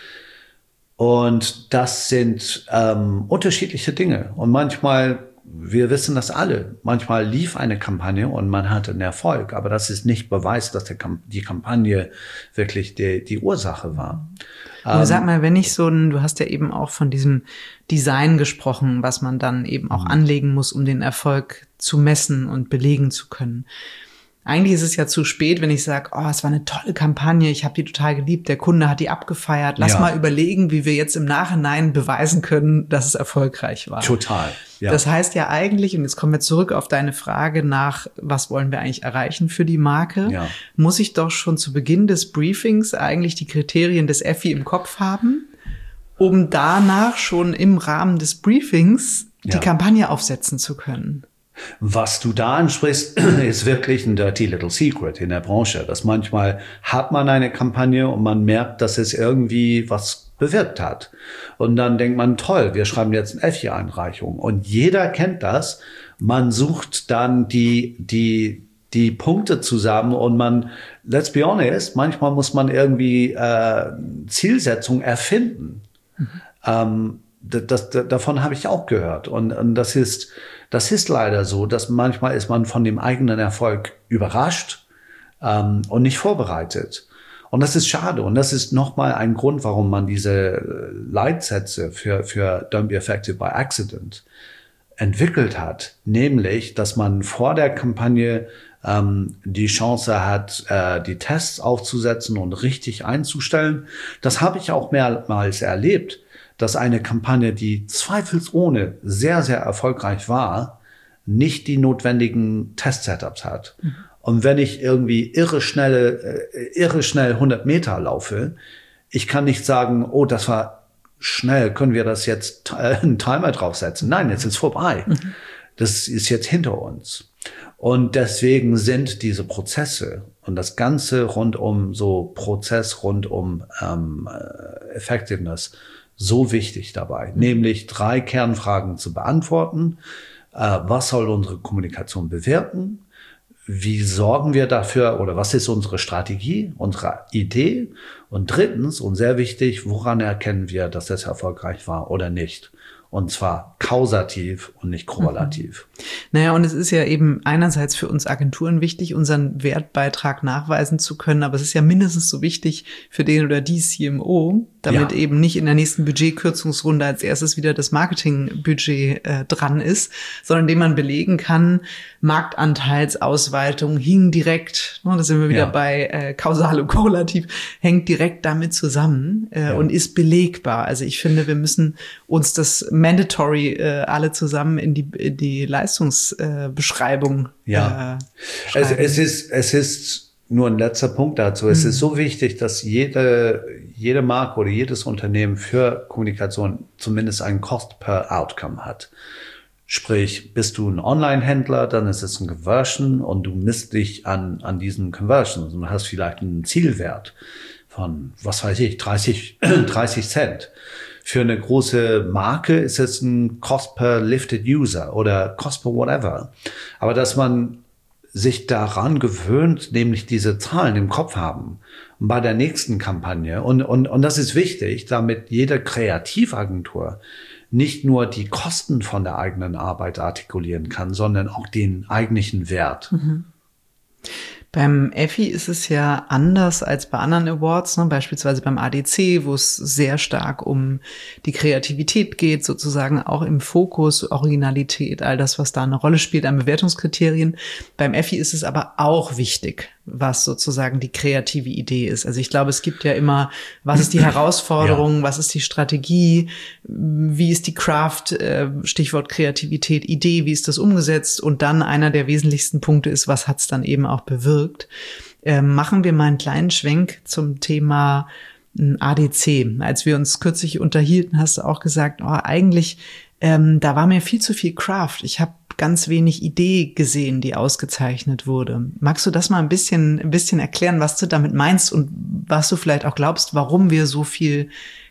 Und das sind ähm, unterschiedliche Dinge. Und manchmal, wir wissen das alle, manchmal lief eine Kampagne und man hatte einen Erfolg, aber das ist nicht Beweis, dass der Kamp- die Kampagne wirklich die, die Ursache war. Und sag mal, wenn ich so ein, du hast ja eben auch von diesem Design gesprochen, was man dann eben auch anlegen muss, um den Erfolg zu messen und belegen zu können. Eigentlich ist es ja zu spät, wenn ich sage, oh, es war eine tolle Kampagne, ich habe die total geliebt, der Kunde hat die abgefeiert. Lass ja. mal überlegen, wie wir jetzt im Nachhinein beweisen können, dass es erfolgreich war. Total. Ja. Das heißt ja eigentlich, und jetzt kommen wir zurück auf deine Frage nach, was wollen wir eigentlich erreichen für die Marke, ja. muss ich doch schon zu Beginn des Briefings eigentlich die Kriterien des F I im Kopf haben, um danach schon im Rahmen des Briefings die ja. Kampagne aufsetzen zu können. Was du da ansprichst, ist wirklich ein dirty little secret in der Branche. Dass manchmal hat man eine Kampagne und man merkt, dass es irgendwie was bewirkt hat. Und dann denkt man, toll, wir schreiben jetzt eine F I-Einreichung. Und jeder kennt das. Man sucht dann die, die, die Punkte zusammen und man, let's be honest, manchmal muss man irgendwie äh, Zielsetzung erfinden. Mhm. Ähm, das, das, davon habe ich auch gehört. Und, und das ist, das ist leider so, dass manchmal ist man von dem eigenen Erfolg überrascht ähm, und nicht vorbereitet. Und das ist schade. Und das ist nochmal ein Grund, warum man diese Leitsätze für, für Don't be effective by accident entwickelt hat. Nämlich, dass man vor der Kampagne ähm, die Chance hat, äh, die Tests aufzusetzen und richtig einzustellen. Das habe ich auch mehrmals erlebt, dass eine Kampagne, die zweifelsohne sehr, sehr erfolgreich war, nicht die notwendigen Test-Setups hat. Mhm. Und wenn ich irgendwie irre schnell, äh, irre schnell hundert Meter laufe, ich kann nicht sagen, oh, das war schnell, können wir das jetzt äh, einen Timer draufsetzen? Nein, jetzt ist es vorbei. Mhm. Das ist jetzt hinter uns. Und deswegen sind diese Prozesse und das Ganze rund um so Prozess, rund um ähm, Effectiveness so wichtig dabei, mhm. nämlich drei Kernfragen zu beantworten. Äh, was soll unsere Kommunikation bewirken? Wie sorgen wir dafür oder was ist unsere Strategie, unsere Idee? Und drittens, und sehr wichtig, woran erkennen wir, dass das erfolgreich war oder nicht? Und zwar kausativ und nicht korrelativ. Mhm. Naja, und es ist ja eben einerseits für uns Agenturen wichtig, unseren Wertbeitrag nachweisen zu können, aber es ist ja mindestens so wichtig für den oder die C M O, damit ja. eben nicht in der nächsten Budgetkürzungsrunde als erstes wieder das Marketingbudget äh, dran ist, sondern indem man belegen kann, Marktanteilsausweitung hing direkt, ne, da sind wir wieder ja. bei äh, kausal und korrelativ, hängt direkt damit zusammen äh, ja. und ist belegbar. Also ich finde, wir müssen uns das mandatory äh, alle zusammen in die, in die Leistungsbeschreibung äh, ja. äh, schreiben. Es, es ist, es ist nur ein letzter Punkt dazu. Mhm. Es ist so wichtig, dass jede, jede Marke oder jedes Unternehmen für Kommunikation zumindest einen Cost per Outcome hat. Sprich, bist du ein Online-Händler, dann ist es ein Conversion und du misst dich an, an diesen Conversions und hast vielleicht einen Zielwert von, was weiß ich, dreißig, dreißig Cent. Für eine große Marke ist es ein Cost per Lifted User oder Cost per whatever. Aber dass man sich daran gewöhnt, nämlich diese Zahlen im Kopf haben bei der nächsten Kampagne. Und, und, und das ist wichtig, damit jede Kreativagentur nicht nur die Kosten von der eigenen Arbeit artikulieren kann, sondern auch den eigentlichen Wert. Mhm. Beim F I ist es ja anders als bei anderen Awards, ne? Beispielsweise beim A D C, wo es sehr stark um die Kreativität geht, sozusagen auch im Fokus, Originalität, all das, was da eine Rolle spielt an Bewertungskriterien. Beim F I ist es aber auch wichtig, was sozusagen die kreative Idee ist. Also ich glaube, es gibt ja immer, was ist die Herausforderung, ja. was ist die Strategie, wie ist die Craft, Stichwort Kreativität, Idee, wie ist das umgesetzt? Und dann einer der wesentlichsten Punkte ist, was hat es dann eben auch bewirkt? Ähm, machen wir mal einen kleinen Schwenk zum Thema A D C. Als wir uns kürzlich unterhielten, hast du auch gesagt, oh, eigentlich, ähm, da war mir viel zu viel Craft. Ich habe ganz wenig Idee gesehen, die ausgezeichnet wurde. Magst du das mal ein bisschen, ein bisschen erklären, was du damit meinst und was du vielleicht auch glaubst, warum wir so viel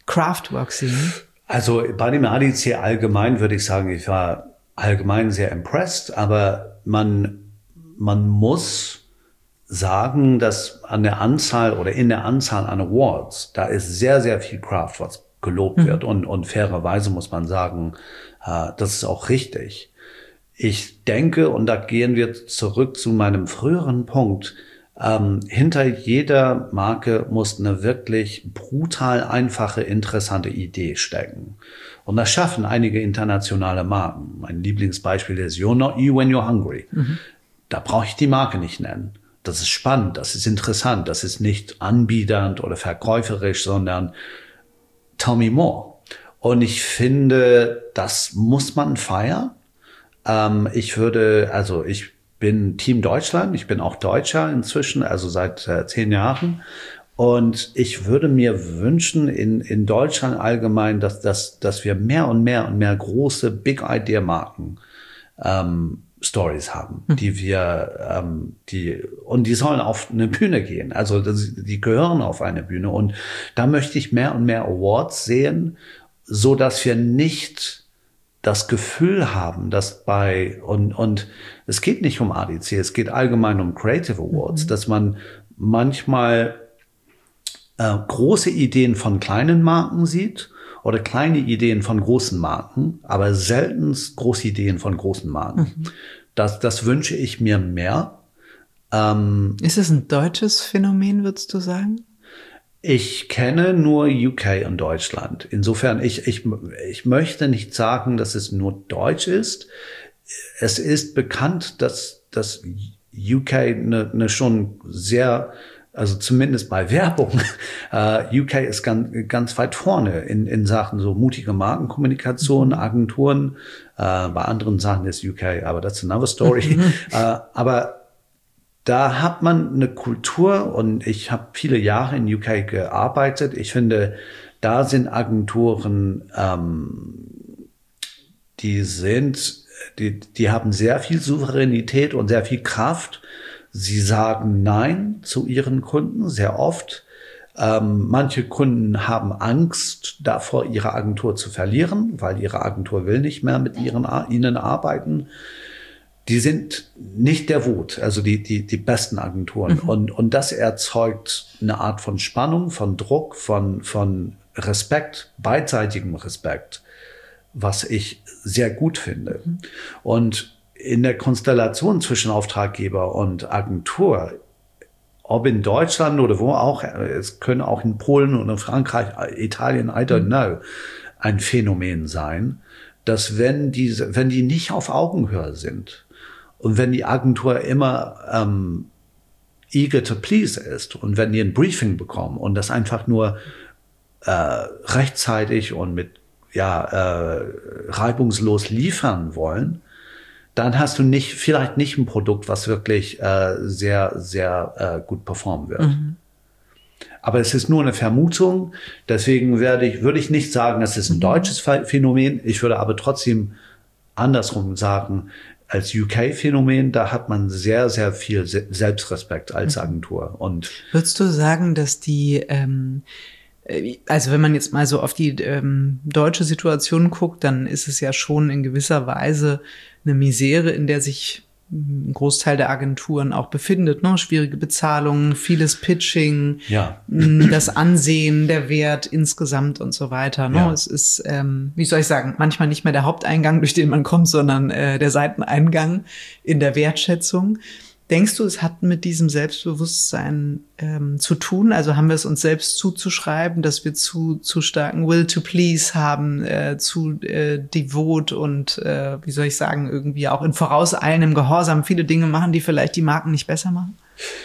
Craftwork sehen? Also bei dem A D C allgemein würde ich sagen, ich war allgemein sehr impressed, aber man, man muss sagen, dass an der Anzahl oder in der Anzahl an Awards, da ist sehr, sehr viel Craft, was gelobt wird. Mhm. Und, und fairerweise muss man sagen, äh, das ist auch richtig. Ich denke, und da gehen wir zurück zu meinem früheren Punkt, ähm, hinter jeder Marke muss eine wirklich brutal einfache, interessante Idee stecken. Und das schaffen einige internationale Marken. Mein Lieblingsbeispiel ist You're Not You When You're Hungry. Mhm. Da brauche ich die Marke nicht nennen. Das ist spannend, das ist interessant, das ist nicht anbiedernd oder verkäuferisch, sondern tell me more. Und ich finde, das muss man feiern. Ähm, ich würde, also ich bin Team Deutschland, ich bin auch Deutscher inzwischen, also seit äh, zehn Jahren. Und ich würde mir wünschen, in, in Deutschland allgemein, dass, dass, dass wir mehr und mehr und mehr große Big-Idea-Marken ähm, Stories haben, mhm. die wir, ähm, die, und die sollen auf eine Bühne gehen. Also, das, die gehören auf eine Bühne. Und da möchte ich mehr und mehr Awards sehen, so dass wir nicht das Gefühl haben, dass bei, und, und es geht nicht um A D C, es geht allgemein um Creative Awards, mhm. dass man manchmal äh, große Ideen von kleinen Marken sieht oder kleine Ideen von großen Marken, aber selten große Ideen von großen Marken. Mhm. Das, das wünsche ich mir mehr. Ähm, Ist es ein deutsches Phänomen, würdest du sagen? Ich kenne nur U K und Deutschland. Insofern, ich, ich, ich möchte nicht sagen, dass es nur deutsch ist. Es ist bekannt, dass, dass U K eine, eine schon sehr, also zumindest bei Werbung, uh, U K ist ganz, ganz weit vorne in, in Sachen so mutige Markenkommunikation, Agenturen. Uh, bei anderen Sachen ist U K, aber that's another story. uh, aber da hat man eine Kultur und ich habe viele Jahre in U K gearbeitet. Ich finde, da sind Agenturen, ähm, die sind, die, die haben sehr viel Souveränität und sehr viel Kraft. Sie sagen Nein zu ihren Kunden sehr oft. Ähm, manche Kunden haben Angst davor, ihre Agentur zu verlieren, weil ihre Agentur will nicht mehr mit ihren, ihnen arbeiten. Die sind nicht der Wut, also die, die, die besten Agenturen. Mhm. Und, und das erzeugt eine Art von Spannung, von Druck, von, von Respekt, beidseitigem Respekt, was ich sehr gut finde. Mhm. Und in der Konstellation zwischen Auftraggeber und Agentur, ob in Deutschland oder wo auch, es können auch in Polen oder in Frankreich, Italien, I don't know, ein Phänomen sein, dass wenn diese, wenn die nicht auf Augenhöhe sind, und wenn die Agentur immer ähm, eager to please ist und wenn die ein Briefing bekommen und das einfach nur äh, rechtzeitig und mit ja äh, reibungslos liefern wollen, dann hast du nicht vielleicht nicht ein Produkt, was wirklich äh, sehr sehr äh, gut performen wird. Mhm. Aber es ist nur eine Vermutung. Deswegen werde ich würde ich nicht sagen, es ist ein deutsches Phänomen. Ich würde aber trotzdem andersrum sagen, als U K-Phänomen, da hat man sehr, sehr viel Selbstrespekt als Agentur. Und würdest du sagen, dass die, ähm, also wenn man jetzt mal so auf die ähm, deutsche Situation guckt, dann ist es ja schon in gewisser Weise eine Misere, in der sich ein Großteil der Agenturen auch befindet, ne? Schwierige Bezahlungen, vieles Pitching, ja. das Ansehen, der Wert insgesamt und so weiter. Ne? Ja. Es ist, ähm, wie soll ich sagen, manchmal nicht mehr der Haupteingang, durch den man kommt, sondern äh, der Seiteneingang in der Wertschätzung. Denkst du, es hat mit diesem Selbstbewusstsein ähm, zu tun? Also haben wir es uns selbst zuzuschreiben, dass wir zu zu starken Will to Please haben, äh, zu äh, devot und äh, wie soll ich sagen, irgendwie auch in vorauseilendem Gehorsam viele Dinge machen, die vielleicht die Marken nicht besser machen?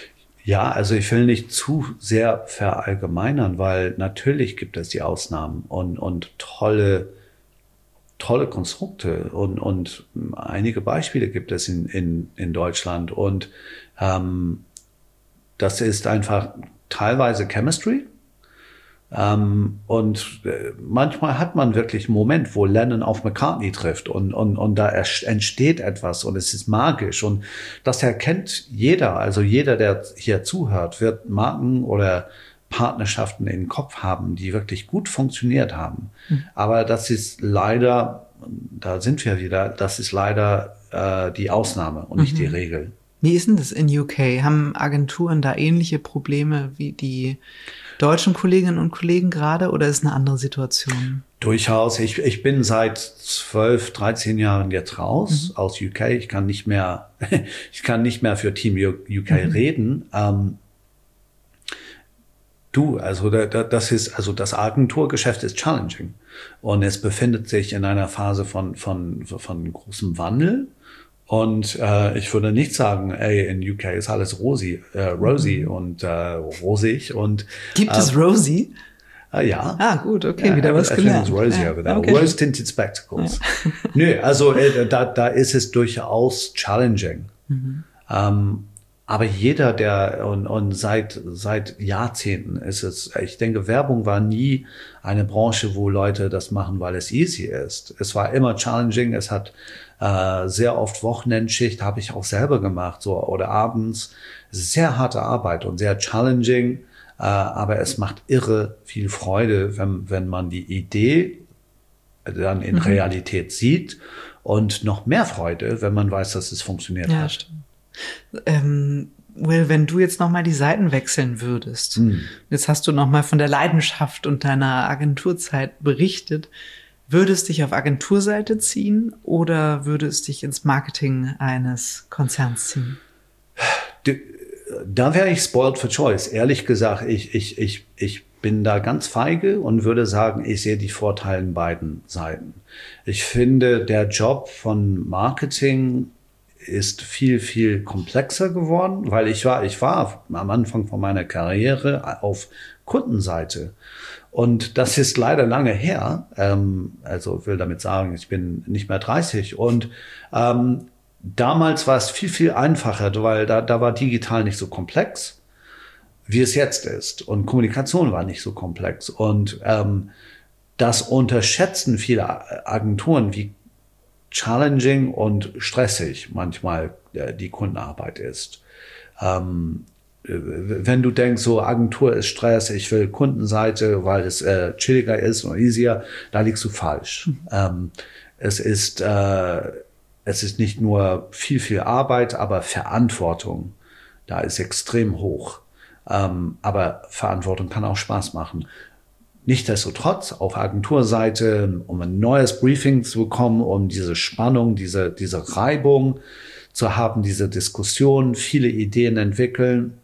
Ja, also ich will nicht zu sehr verallgemeinern, weil natürlich gibt es die Ausnahmen und und tolle tolle Konstrukte und, und einige Beispiele gibt es in, in, in Deutschland und ähm, das ist einfach teilweise Chemistry ähm, und äh, manchmal hat man wirklich einen Moment, wo Lennon auf McCartney trifft und, und, und da entsteht etwas und es ist magisch und das erkennt jeder, also jeder, der hier zuhört, wird Marken oder Partnerschaften im Kopf haben, die wirklich gut funktioniert haben. Mhm. Aber das ist leider, da sind wir wieder, das ist leider äh, die Ausnahme und nicht mhm. die Regel. Wie ist denn das in U K? Haben Agenturen da ähnliche Probleme wie die deutschen Kolleginnen und Kollegen gerade oder ist eine andere Situation? Durchaus. Ich, ich bin seit zwölf, dreizehn Jahren jetzt raus mhm. aus U K. Ich kann nicht mehr, ich kann nicht mehr für Team U K mhm. reden. Ähm, du, also da, da, das ist, also das Agenturgeschäft ist challenging und es befindet sich in einer Phase von von von großem Wandel. Und äh, ich würde nicht sagen, ey, in U K ist alles rosy, äh, rosy mhm. und äh, rosig. Und gibt äh, es rosy? Äh, ja. Ah, gut, okay, ja, wieder was I gelernt. Think it's rosy ja. over there. Okay. Rose-tinted spectacles. Ja. Nö, also äh, da, da ist es durchaus challenging. Mhm. Ähm, aber jeder, der und, und seit seit Jahrzehnten ist es, ich denke, Werbung war nie eine Branche, wo Leute das machen, weil es easy ist. Es war immer challenging. Es hat äh, sehr oft Wochenendschicht, habe ich auch selber gemacht, so oder abends. Sehr harte Arbeit und sehr challenging. Äh, aber es macht irre viel Freude, wenn wenn man die Idee dann in mhm. Realität sieht und noch mehr Freude, wenn man weiß, dass es funktioniert ja, hat. Stimmt. Ähm, Will, wenn du jetzt nochmal die Seiten wechseln würdest, hm. jetzt hast du nochmal von der Leidenschaft und deiner Agenturzeit berichtet, würde es dich auf Agenturseite ziehen oder würde es dich ins Marketing eines Konzerns ziehen? Da wäre ich spoiled for choice. Ehrlich gesagt, ich, ich, ich, ich bin da ganz feige und würde sagen, ich sehe die Vorteile in beiden Seiten. Ich finde, der Job von Marketing ist viel, viel komplexer geworden, weil ich war, ich war am Anfang von meiner Karriere auf Kundenseite. Und das ist leider lange her. Ähm, also ich will damit sagen, ich bin nicht mehr dreißig. Und ähm, damals war es viel, viel einfacher, weil da, da war digital nicht so komplex, wie es jetzt ist. Und Kommunikation war nicht so komplex. Und ähm, das unterschätzen viele Agenturen, wie challenging und stressig manchmal äh, die Kundenarbeit ist. Ähm, wenn du denkst, so Agentur ist Stress, ich will Kundenseite, weil es äh, chilliger ist und easier, da liegst du falsch. Mhm. Ähm, es ist äh, es ist nicht nur viel, viel Arbeit, aber Verantwortung, da ist extrem hoch. Ähm, aber Verantwortung kann auch Spaß machen. Nichtsdestotrotz auf Agenturseite, um ein neues Briefing zu bekommen, um diese Spannung, diese, diese Reibung zu haben, diese Diskussion, viele Ideen entwickeln,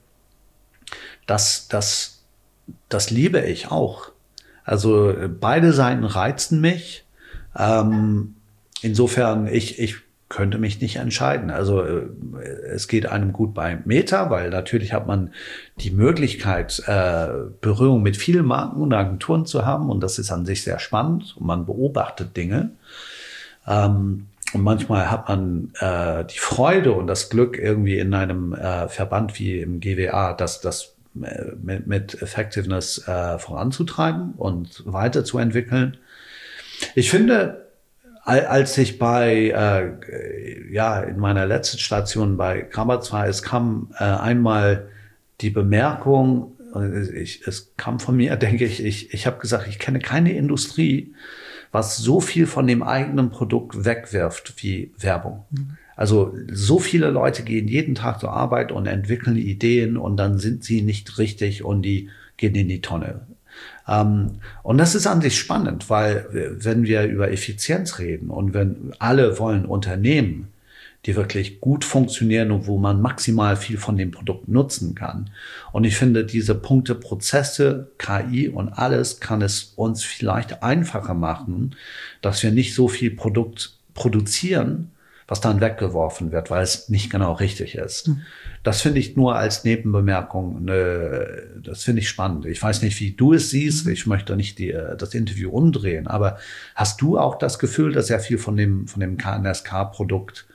das, das, das liebe ich auch. Also beide Seiten reizen mich. Ähm, insofern, ich, ich könnte mich nicht entscheiden. Also es geht einem gut bei Meta, weil natürlich hat man die Möglichkeit, äh, Berührung mit vielen Marken und Agenturen zu haben und das ist an sich sehr spannend und man beobachtet Dinge. Ähm, und manchmal hat man äh, die Freude und das Glück, irgendwie in einem äh, Verband wie im G W A, das, das äh, mit, mit Effectiveness äh, voranzutreiben und weiterzuentwickeln. Ich finde, als ich bei, äh, ja, in meiner letzten Station bei Kramerz war, es kam äh, einmal die Bemerkung, ich, es kam von mir, denke ich, ich, ich habe gesagt, ich kenne keine Industrie, was so viel von dem eigenen Produkt wegwirft wie Werbung. Mhm. Also so viele Leute gehen jeden Tag zur Arbeit und entwickeln Ideen und dann sind sie nicht richtig und die gehen in die Tonne. Um, und das ist an sich spannend, weil wenn wir über Effizienz reden und wenn alle wollen Unternehmen, die wirklich gut funktionieren und wo man maximal viel von dem Produkt nutzen kann. Und ich finde, diese Punkte, Prozesse, K I und alles kann es uns vielleicht einfacher machen, dass wir nicht so viel Produkt produzieren, was dann weggeworfen wird, weil es nicht genau richtig ist. Mhm. Das finde ich nur als Nebenbemerkung, ne, das finde ich spannend. Ich weiß nicht, wie du es siehst, ich möchte nicht die, das Interview umdrehen, aber hast du auch das Gefühl, dass sehr viel von dem, von dem K N S K-Produkt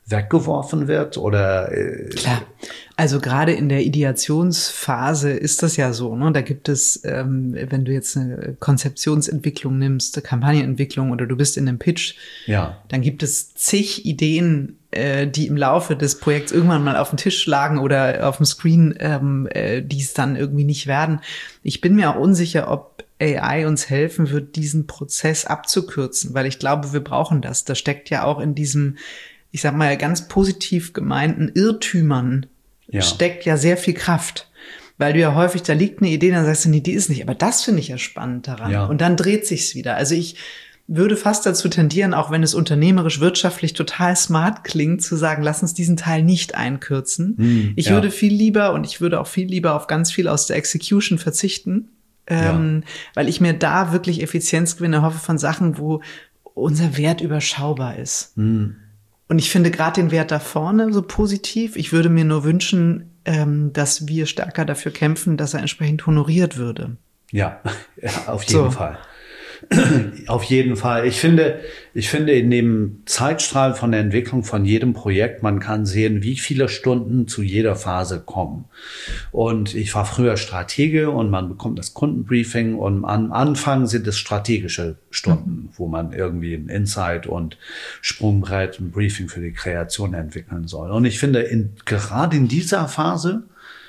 weggeworfen wird oder? Äh, Klar. Also gerade in der Ideationsphase ist das ja so, ne? Da gibt es, ähm, wenn du jetzt eine Konzeptionsentwicklung nimmst, eine Kampagnenentwicklung oder du bist in einem Pitch, ja. dann gibt es zig Ideen, äh, die im Laufe des Projekts irgendwann mal auf dem Tisch lagen oder auf dem Screen, ähm, äh, die es dann irgendwie nicht werden. Ich bin mir auch unsicher, ob A I uns helfen wird, diesen Prozess abzukürzen, weil ich glaube, wir brauchen das. Da steckt ja auch in diesem, ich sag mal, ganz positiv gemeinten Irrtümern ja. steckt ja sehr viel Kraft. Weil du ja häufig, da liegt eine Idee, dann sagst du, nee, die ist nicht. Aber das finde ich ja spannend daran. Ja. Und dann dreht sich's wieder. Also ich würde fast dazu tendieren, auch wenn es unternehmerisch, wirtschaftlich total smart klingt, zu sagen, lass uns diesen Teil nicht einkürzen. Hm, ich ja. würde viel lieber und ich würde auch viel lieber auf ganz viel aus der Execution verzichten. Ähm, ja. Weil ich mir da wirklich Effizienzgewinne hoffe von Sachen, wo unser Wert überschaubar ist. Hm. Und ich finde gerade den Wert da vorne so positiv. Ich würde mir nur wünschen, ähm, dass wir stärker dafür kämpfen, dass er entsprechend honoriert würde. Ja, ja auf jeden so. Fall. Auf jeden Fall. Ich finde, ich finde in dem Zeitstrahl von der Entwicklung von jedem Projekt, man kann sehen, wie viele Stunden zu jeder Phase kommen. Und ich war früher Stratege und man bekommt das Kundenbriefing und am Anfang sind es strategische Stunden, mhm. wo man irgendwie ein Insight und Sprungbrett, ein Briefing für die Kreation entwickeln soll. Und ich finde, in, gerade in dieser Phase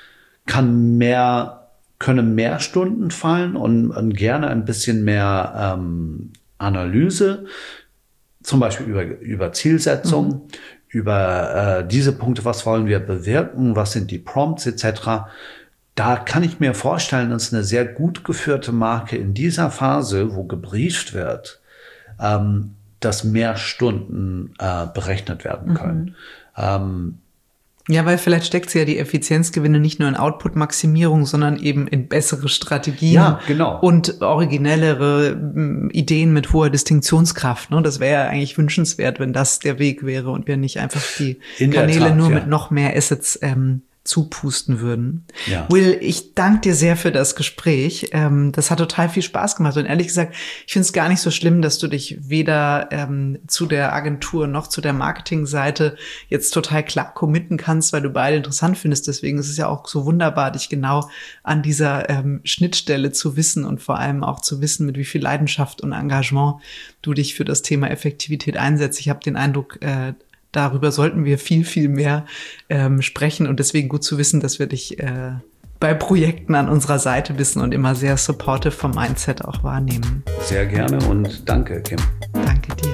kann mehr können mehr Stunden fallen und, und gerne ein bisschen mehr ähm, Analyse, zum Beispiel über, über Zielsetzung, mhm. über äh, diese Punkte, was wollen wir bewirken, was sind die Prompts et cetera. Da kann ich mir vorstellen, dass eine sehr gut geführte Marke in dieser Phase, wo gebrieft wird, ähm, dass mehr Stunden äh, berechnet werden können. Mhm. Ähm, Ja, weil vielleicht steckt sie ja die Effizienzgewinne nicht nur in Output-Maximierung, sondern eben in bessere Strategien ja, genau. und originellere m, Ideen mit hoher Distinktionskraft. Ne? Das wäre ja eigentlich wünschenswert, wenn das der Weg wäre und wir nicht einfach die in Kanäle Tat, nur ja. mit noch mehr Assets ähm, zupusten würden. Ja. Will, ich danke dir sehr für das Gespräch. Ähm, das hat total viel Spaß gemacht. Und ehrlich gesagt, ich finde es gar nicht so schlimm, dass du dich weder ähm, zu der Agentur noch zu der Marketingseite jetzt total klar committen kannst, weil du beide interessant findest. Deswegen ist es ja auch so wunderbar, dich genau an dieser ähm, Schnittstelle zu wissen und vor allem auch zu wissen, mit wie viel Leidenschaft und Engagement du dich für das Thema Effektivität einsetzt. Ich habe den Eindruck, äh, darüber sollten wir viel, viel mehr ähm, sprechen und deswegen gut zu wissen, dass wir dich äh, bei Projekten an unserer Seite wissen und immer sehr supportive vom Mindset auch wahrnehmen. Sehr gerne und danke, Kim. Danke dir.